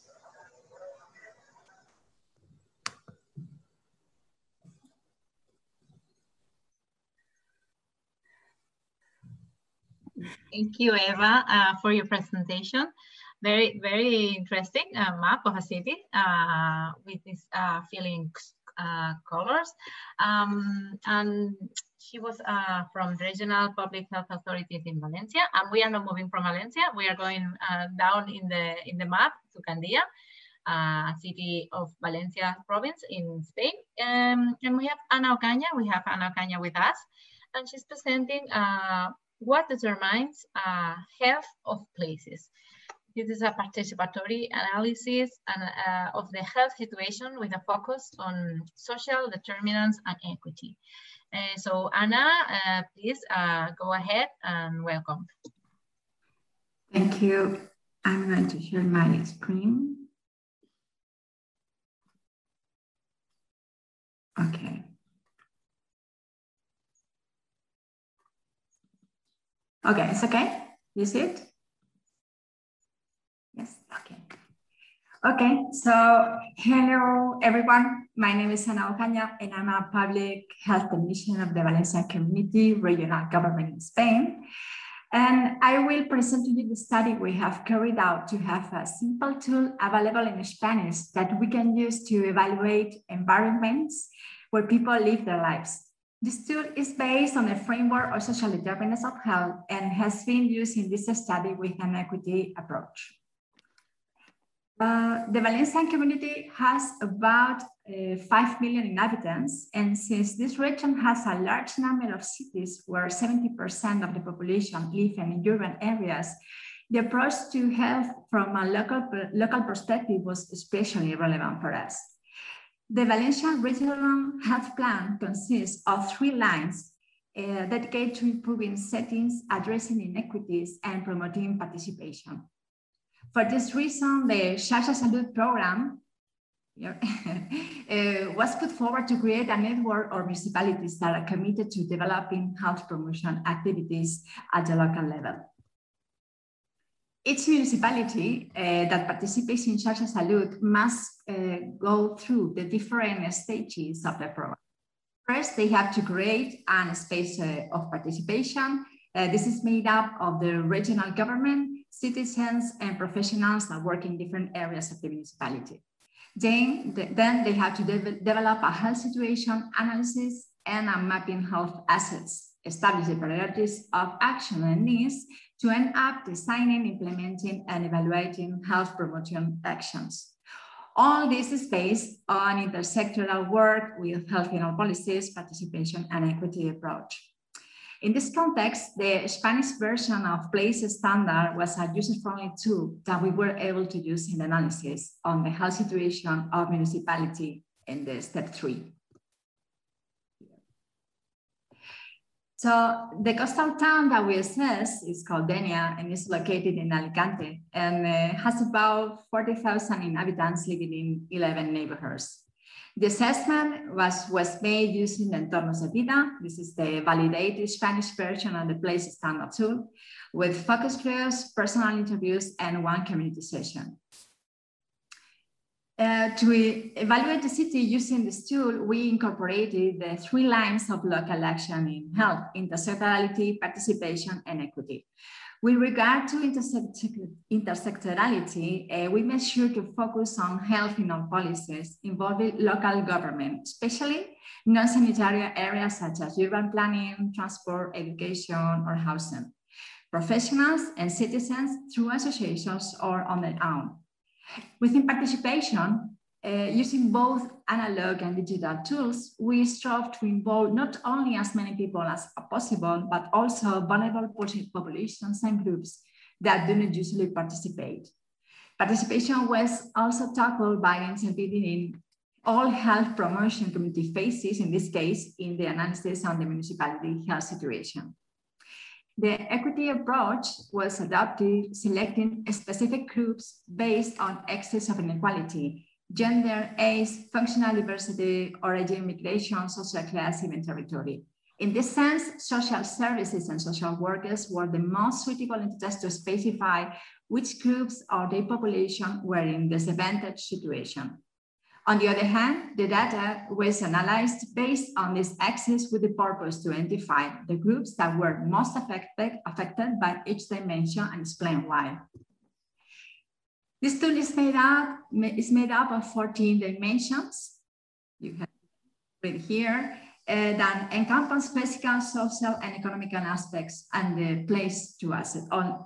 Thank you, Eva, for your presentation. Very, very interesting map of a city with these feeling colors. And she was from Regional Public Health Authorities in Valencia, and we are not moving from Valencia. We are going down in the map to Gandia, city of Valencia province in Spain. And we have Ana Ocaña. We have Ana Ocaña with us, and she's presenting what determines health of places. This is a participatory analysis of the health situation with a focus on social determinants and equity. So Anna, please go ahead and welcome. Thank you. I'm going to share my screen. Okay. Okay, it's okay. You see it? Yes, okay. Okay, so hello everyone. My name is Ana Ocaña and I'm a public health technician of the Valencia Community Regional Government in Spain. And I will present to you the study we have carried out to have a simple tool available in Spanish that we can use to evaluate environments where people live their lives. This tool is based on a framework of social determinants of health and has been used in this study with an equity approach. The Valencian community has about 5 million inhabitants, and since this region has a large number of cities where 70% of the population live in urban areas, the approach to health from a local perspective was especially relevant for us. The Valencian Regional Health Plan consists of 3 lines dedicated to improving settings, addressing inequities, and promoting participation. For this reason, the Xarxa Salut program was put forward to create a network of municipalities that are committed to developing health promotion activities at the local level. Each municipality that participates in Xarxa Salut must go through the different stages of the program. First, they have to create a space of participation. This is made up of the regional government, citizens, and professionals that work in different areas of the municipality. Then they have to develop a health situation analysis and a mapping health assets establish the priorities of action and needs to end up designing, implementing, and evaluating health promotion actions. All this is based on intersectoral work with health in all policies, participation, and equity approach. In this context, the Spanish version of Place Standard was a user-friendly tool that we were able to use in the analysis on the health situation of municipality in the step 3. So the coastal town that we assess is called Denia and is located in Alicante and has about 40,000 inhabitants living in 11 neighborhoods. The assessment was made using the Entornos de Vida. This is the validated Spanish version of the Place Standard tool with focus groups, personal interviews, and one community session. To evaluate the city using this tool, we incorporated the 3 lines of local action in health: intersectorality, participation, and equity. With regard to intersectorality, we made sure to focus on health in all policies involving local government, especially non-sanitary areas such as urban planning, transport, education, or housing, professionals and citizens through associations or on their own. Within participation, using both analog and digital tools, we strove to involve not only as many people as possible, but also vulnerable populations and groups that do not usually participate. Participation was also tackled by intervening in all health promotion community phases, in this case, in the analysis on the municipality health situation. The equity approach was adopted, selecting specific groups based on excess of inequality, gender, age, functional diversity, origin, migration, social class, even territory. In this sense, social services and social workers were the most suitable entities to specify which groups or their population were in disadvantaged situation. On the other hand, the data was analyzed based on this axis with the purpose to identify the groups that were most affected by each dimension and explain why. This tool is made up of 14 dimensions. You can read here that encompass physical, social, and economic aspects and the place to assess.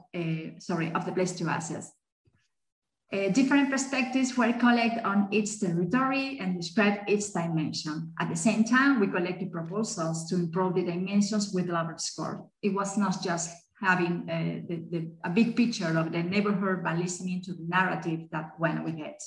Of the place to assess. Different perspectives were collected on each territory and described each dimension. At the same time, we collected proposals to improve the dimensions with lower score. It was not just having a big picture of the neighborhood, but listening to the narrative that went with it.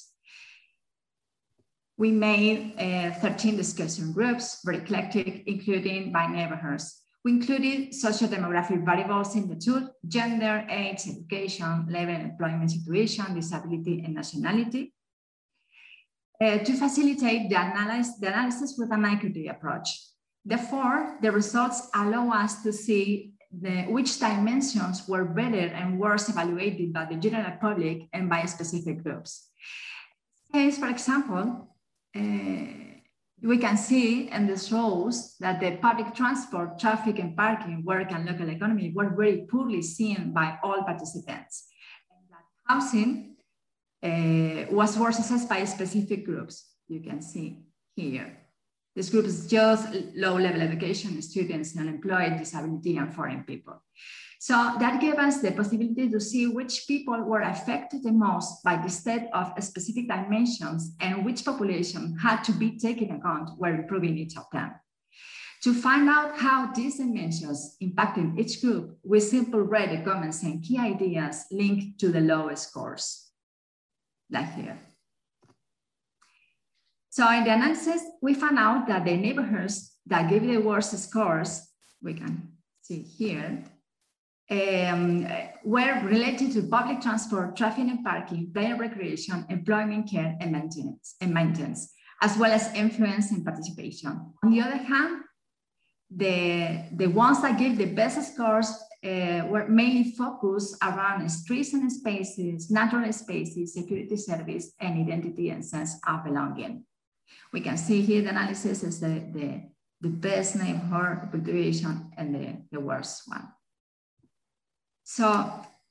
We made 13 discussion groups, very eclectic, including by neighborhoods. We included socio-demographic variables in the tool: gender, age, education, level, employment situation, disability, and nationality, to facilitate the analysis with an equity approach. Therefore, the results allow us to see which dimensions were better and worse evaluated by the general public and by specific groups. In this case, for example, we can see in this shows that the public transport, traffic and parking, work and local economy were very poorly seen by all participants. And that housing was worse assessed by specific groups. You can see here. This group is just low-level education, students, unemployed, disability, and foreign people. So that gave us the possibility to see which people were affected the most by the state of specific dimensions and which population had to be taken account when improving each of them. To find out how these dimensions impacted each group, we simply read the comments and key ideas linked to the lowest scores, like here. So in the analysis, we found out that the neighborhoods that gave the worst scores, we can see here, were related to public transport, traffic and parking, play and recreation, employment, care, and maintenance, as well as influence and participation. On the other hand, the ones that gave the best scores were mainly focused around streets and spaces, natural spaces, security service, and identity and sense of belonging. We can see here the analysis is the best neighborhood population and the worst one. So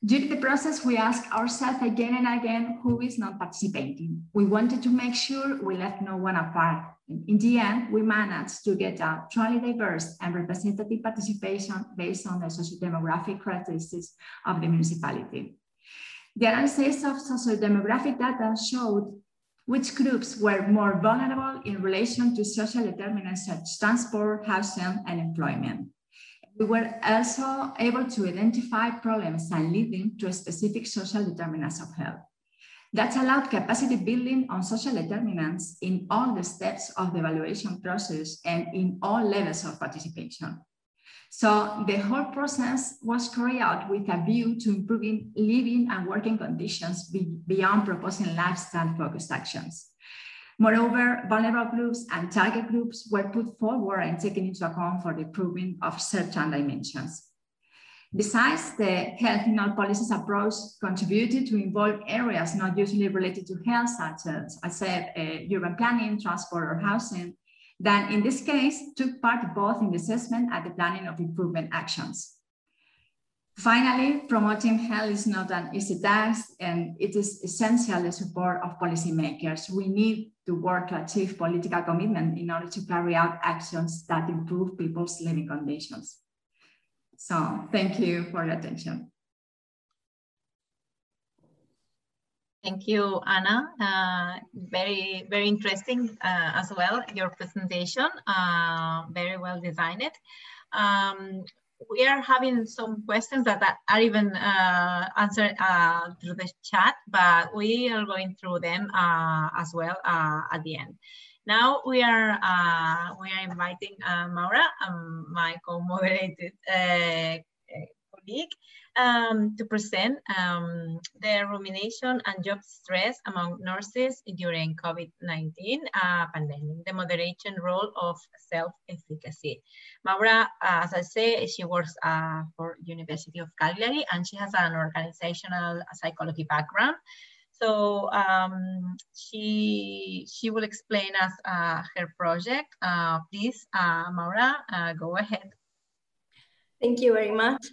During the process, we asked ourselves again and again who is not participating. We wanted to make sure we left no one apart. And in the end, we managed to get a truly diverse and representative participation based on the socio-demographic characteristics of the municipality. The analysis of socio-demographic data showed which groups were more vulnerable in relation to social determinants such as transport, housing, and employment. We were also able to identify problems and leading to specific social determinants of health. That allowed capacity building on social determinants in all the steps of the evaluation process and in all levels of participation. So the whole process was carried out with a view to improving living and working conditions beyond proposing lifestyle-focused actions. Moreover, vulnerable groups and target groups were put forward and taken into account for the improvement of certain dimensions. Besides, the health in all policies approach contributed to involve areas not usually related to health, such as I said, urban planning, transport, or housing, that in this case took part both in the assessment and the planning of improvement actions. Finally, promoting health is not an easy task, and it is essential the support of policymakers. We need to work to achieve political commitment in order to carry out actions that improve people's living conditions. So thank you for your attention. Thank you, Anna. Very, very interesting as well, your presentation, very well designed. We are having some questions that are even answered through the chat, but we are going through them as well at the end. Now we are inviting Maura, my co-moderated colleague, to present the rumination and job stress among nurses during COVID-19 pandemic, the moderation role of self-efficacy. Maura, as I say, she works for University of Cagliari, and she has an organizational psychology background. So she will explain us her project. Please, Maura, go ahead. Thank you very much.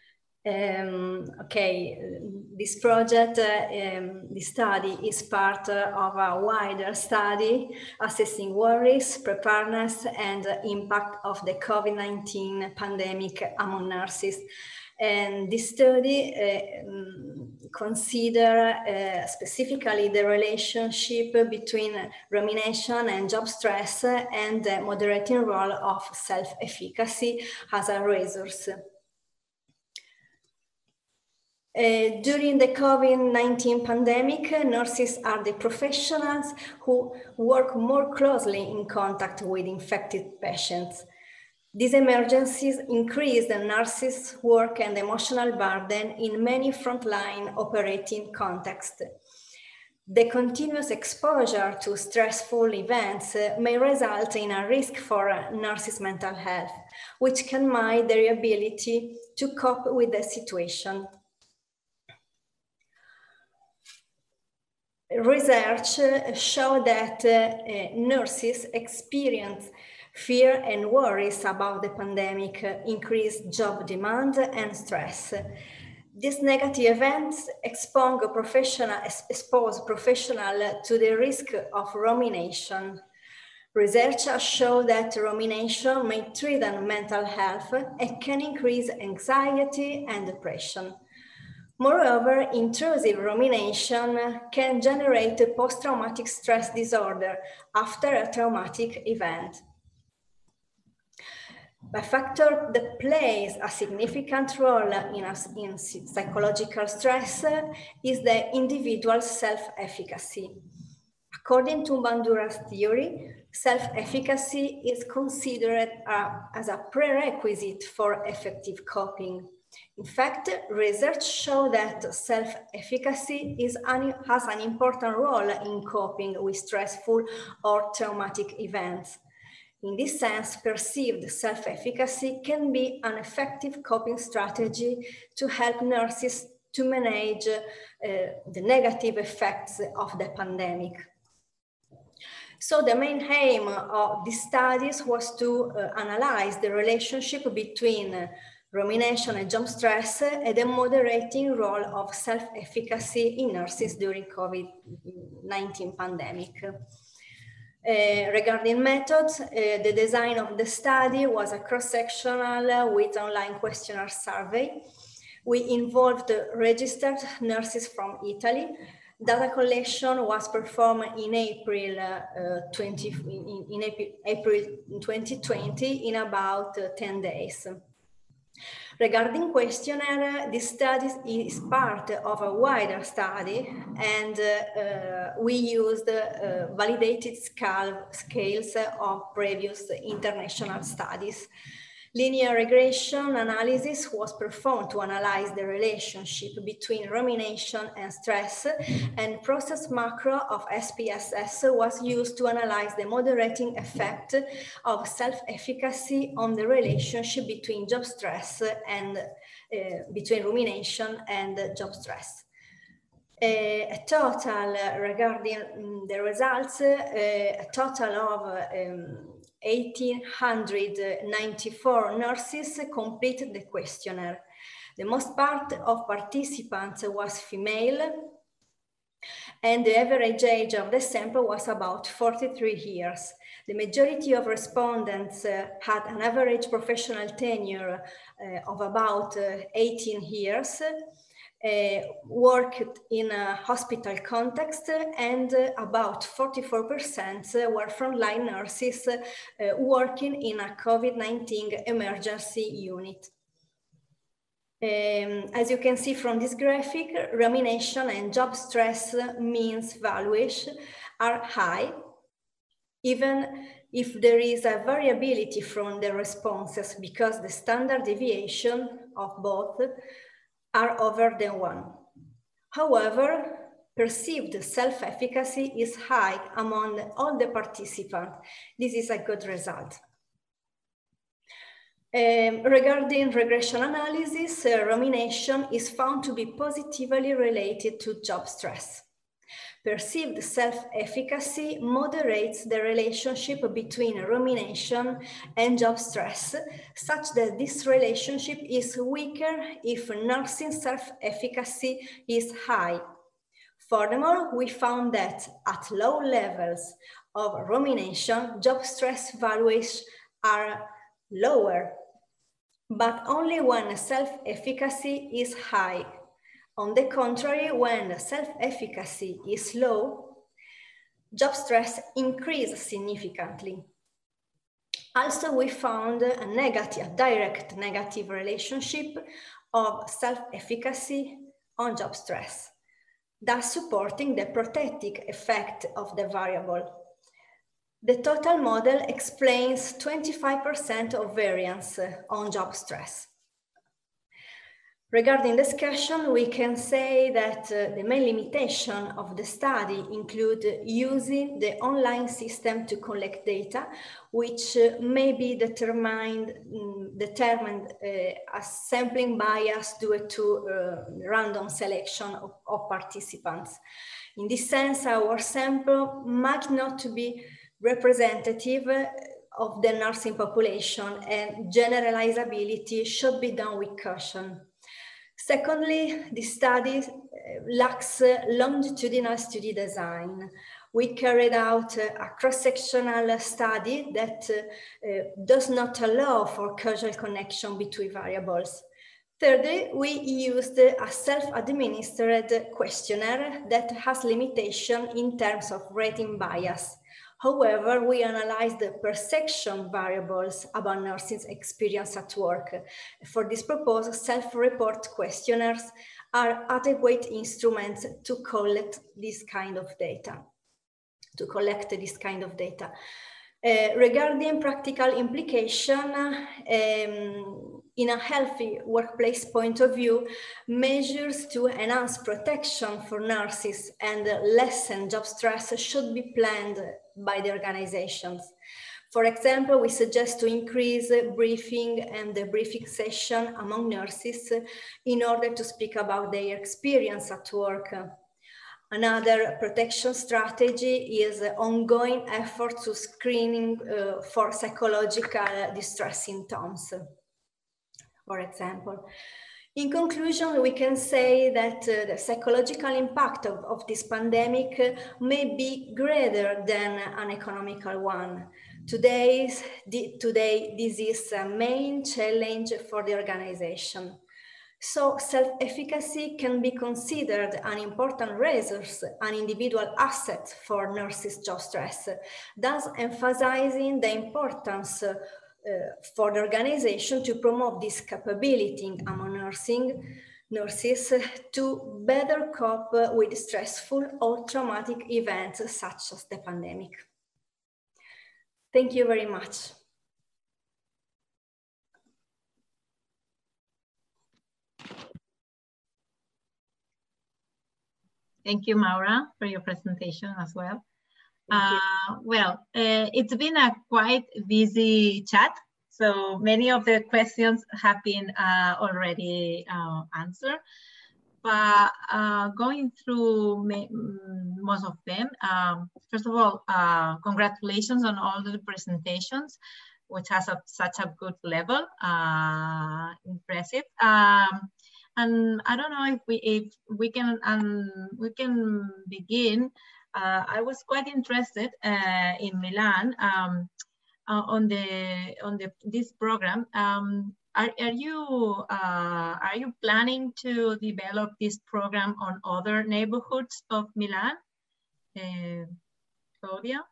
Okay, this project, this study is part of a wider study assessing worries, preparedness, and impact of the COVID-19 pandemic among nurses. And this study consider specifically the relationship between rumination and job stress and the moderating role of self-efficacy as a resource. During the COVID-19 pandemic, nurses are the professionals who work more closely in contact with infected patients. These emergencies increase the nurses' work and emotional burden in many frontline operating contexts. The continuous exposure to stressful events may result in a risk for nurses' mental health, which can mar their ability to cope with the situation. Research shows that nurses experience fear and worries about the pandemic, increased job demand and stress. These negative events expose professionals to the risk of rumination. Researchers show that rumination may threaten mental health and can increase anxiety and depression. Moreover, intrusive rumination can generate a post-traumatic stress disorder after a traumatic event. A factor that plays a significant role in psychological stress is the individual self-efficacy. According to Bandura's theory, self-efficacy is considered as a prerequisite for effective coping. In fact, research shows that self-efficacy has an important role in coping with stressful or traumatic events. In this sense, perceived self-efficacy can be an effective coping strategy to help nurses to manage the negative effects of the pandemic. So the main aim of these studies was to analyze the relationship between rumination and job stress, and the moderating role of self-efficacy in nurses during COVID-19 pandemic. Regarding methods, the design of the study was a cross-sectional with online questionnaire survey. We involved registered nurses from Italy. Data collection was performed in April 2020 in about 10 days. Regarding questionnaire, this study is part of a wider study, and we used validated scales of previous international studies. Linear regression analysis was performed to analyze the relationship between rumination and stress, and process macro of SPSS was used to analyze the moderating effect of self-efficacy on the relationship between job stress and between rumination and job stress. A total, regarding the results, a total of 1,894 nurses completed the questionnaire. The most part of participants was female, and the average age of the sample was about 43 years. The majority of respondents had an average professional tenure of about 18 years, worked in a hospital context, and about 44% were frontline nurses working in a COVID-19 emergency unit. As you can see from this graphic, rumination and job stress means values are high, even if there is a variability from the responses, because the standard deviation of both are over than 1. However, perceived self-efficacy is high among all the participants. This is a good result. Regarding regression analysis, rumination is found to be positively related to job stress. Perceived self-efficacy moderates the relationship between rumination and job stress, such that this relationship is weaker if nursing self-efficacy is high. Furthermore, we found that at low levels of rumination, job stress values are lower, but only when self-efficacy is high. On the contrary, when self-efficacy is low, job stress increases significantly. Also, we found a direct negative relationship of self-efficacy on job stress, thus supporting the protective effect of the variable. The total model explains 25% of variance on job stress. Regarding discussion, we can say that the main limitation of the study include using the online system to collect data, which may be determined as sampling bias due to random selection of participants. In this sense, our sample might not be representative of the nursing population, and generalizability should be done with caution. Secondly, the study lacks longitudinal study design. We carried out a cross-sectional study that does not allow for causal connection between variables. Thirdly, we used a self-administered questionnaire that has limitation in terms of rating bias. However, we analyzed the perception variables about nursing experience at work. For this purpose, self-report questionnaires are adequate instruments to collect this kind of data. Regarding practical implication, in a healthy workplace point of view, measures to enhance protection for nurses and lessen job stress should be planned by the organizations. For example, we suggest to increase briefing and debriefing session among nurses in order to speak about their experience at work. Another protection strategy is ongoing effort to screening for psychological distress symptoms. for example. In conclusion, we can say that the psychological impact of this pandemic may be greater than an economical one. Today, this is a main challenge for the organization. So self-efficacy can be considered an important resource, an individual asset for nurses' job stress, thus emphasizing the importance for the organization to promote this capability among nurses to better cope with stressful or traumatic events such as the pandemic. Thank you very much. Thank you, Maura, for your presentation as well. It's been a quite busy chat, so many of the questions have been already answered. But going through most of them, first of all, congratulations on all the presentations, which has such a good level, impressive. And I don't know if we can begin. I was quite interested in Milan on this program. Are you planning to develop this program on other neighborhoods of Milan, Claudia?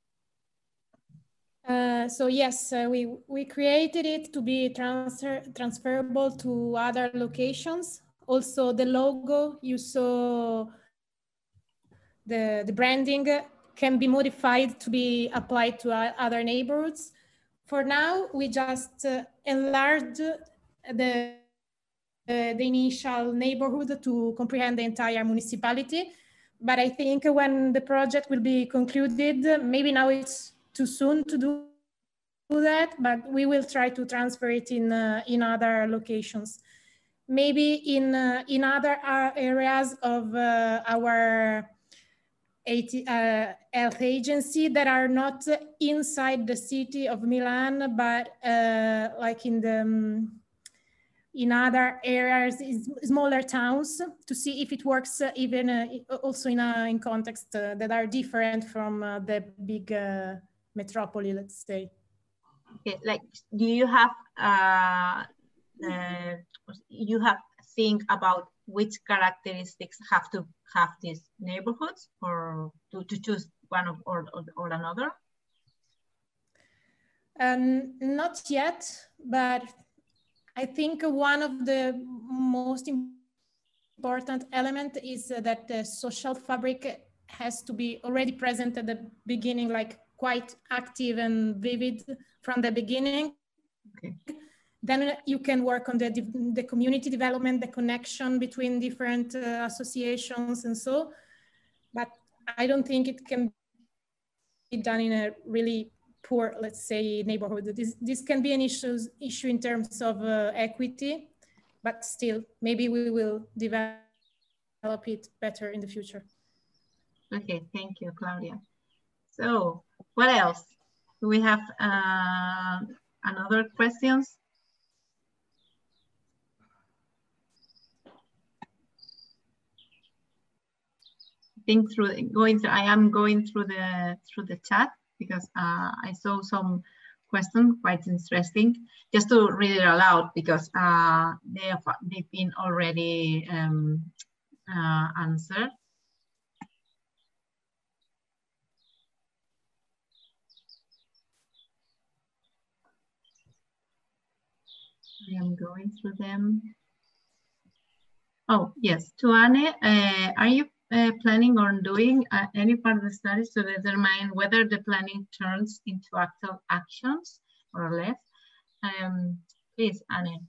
So yes, we created it to be transferable to other locations. Also, the logo you saw, the branding can be modified to be applied to other neighborhoods. For now, we just enlarged the initial neighborhood to comprehend the entire municipality. But I think when the project will be concluded, maybe now it's too soon to do that, but we will try to transfer it in other locations. Maybe in other areas of our health agency that are not inside the city of Milan, but like in other areas, smaller towns, to see if it works even also in contexts that are different from the big metropolis, let's say. Okay, like, do you have think about which characteristics have to have these neighborhoods, or to choose one or another? Not yet, but I think one of the most important elements is that the social fabric has to be already present at the beginning, like quite active and vivid from the beginning. Okay. Then you can work on the community development, the connection between different associations and so, but I don't think it can be done in a really poor, let's say, neighborhood. This can be an issue in terms of equity, but still, maybe we will develop it better in the future. Okay, thank you, Claudia. So, what else? Do we have another questions? I am going through the chat because I saw some questions quite interesting. Just to read it aloud because they've been already answered. I am going through them. Oh, yes. To Anne, are you planning on doing any part of the studies to determine whether the planning turns into actual actions or less? Please, Anne.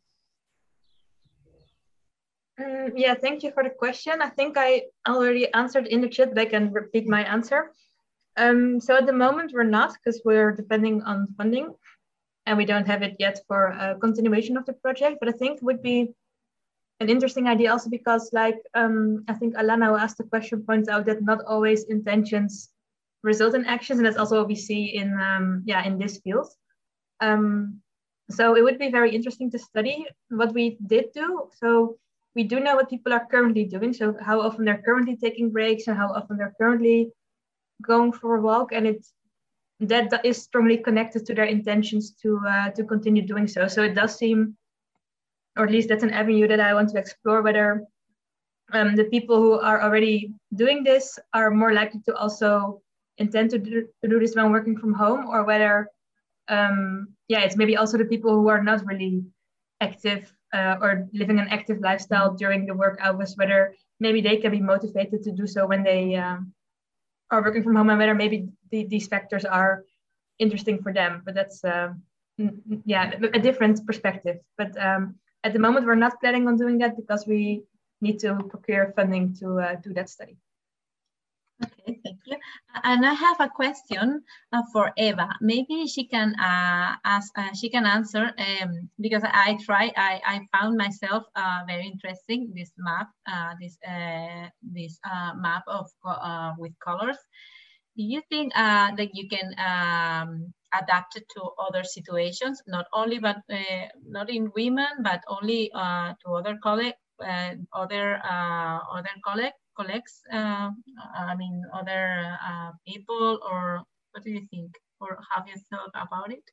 Yeah, thank you for the question. I think I already answered in the chat, but I can repeat my answer. So at the moment we're not, because we're depending on funding and we don't have it yet for a continuation of the project, but I think it would be an interesting idea also because, like, I think Alana, who asked the question, points out that not always intentions result in actions, and that's also what we see in in this field. So it would be very interesting to study what we did do. So we do know what people are currently doing. So how often they're currently taking breaks and how often they're currently going for a walk. And that is strongly connected to their intentions to continue doing so. So it does seem, or at least that's an avenue that I want to explore, whether the people who are already doing this are more likely to also intend to do this when working from home, or whether it's maybe also the people who are not really active or living an active lifestyle during the work hours, whether maybe they can be motivated to do so when they are working from home, and whether maybe these factors are interesting for them. But that's a different perspective. But at the moment, we're not planning on doing that because we need to procure funding to do that study. Okay, thank you. And I have a question for Eva. Maybe she can answer because I found myself very interesting this map, this map of with colors. Do you think that you can adapt it to other situations, not only not in women, but only to other colleagues, other colleagues, I mean, other people, or what do you think? Or have you thought about it?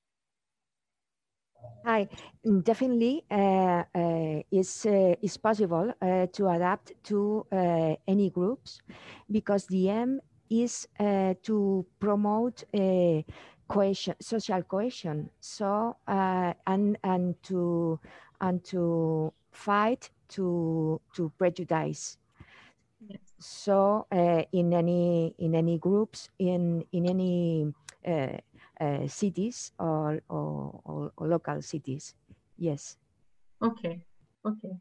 Hi, definitely it's possible to adapt to any groups, because the aim is to promote cohesion, social cohesion. So and to fight to prejudice. Yes. So in any groups, in any cities or local cities. Yes. Okay. Okay.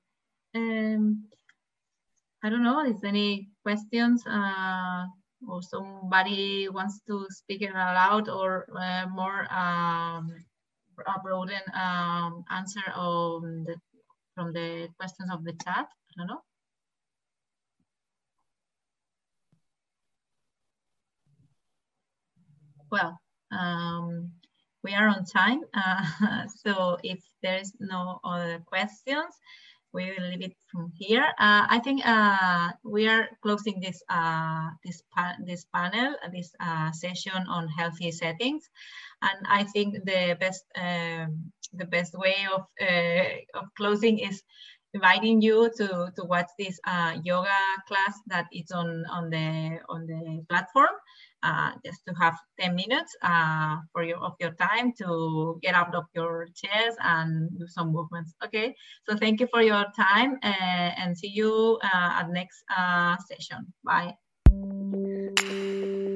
I don't know. Is there any questions? Or somebody wants to speak it aloud, or more a broaden answer from the questions of the chat? I don't know. Well, we are on time, so if there's no other questions, we will leave it from here. I think we are closing this this panel, this session on healthy settings, and I think the best way of closing is inviting you to watch this yoga class that is on the platform. Just to have 10 minutes of your time to get out of your chairs and do some movements. Okay, so thank you for your time and see you at next session. Bye.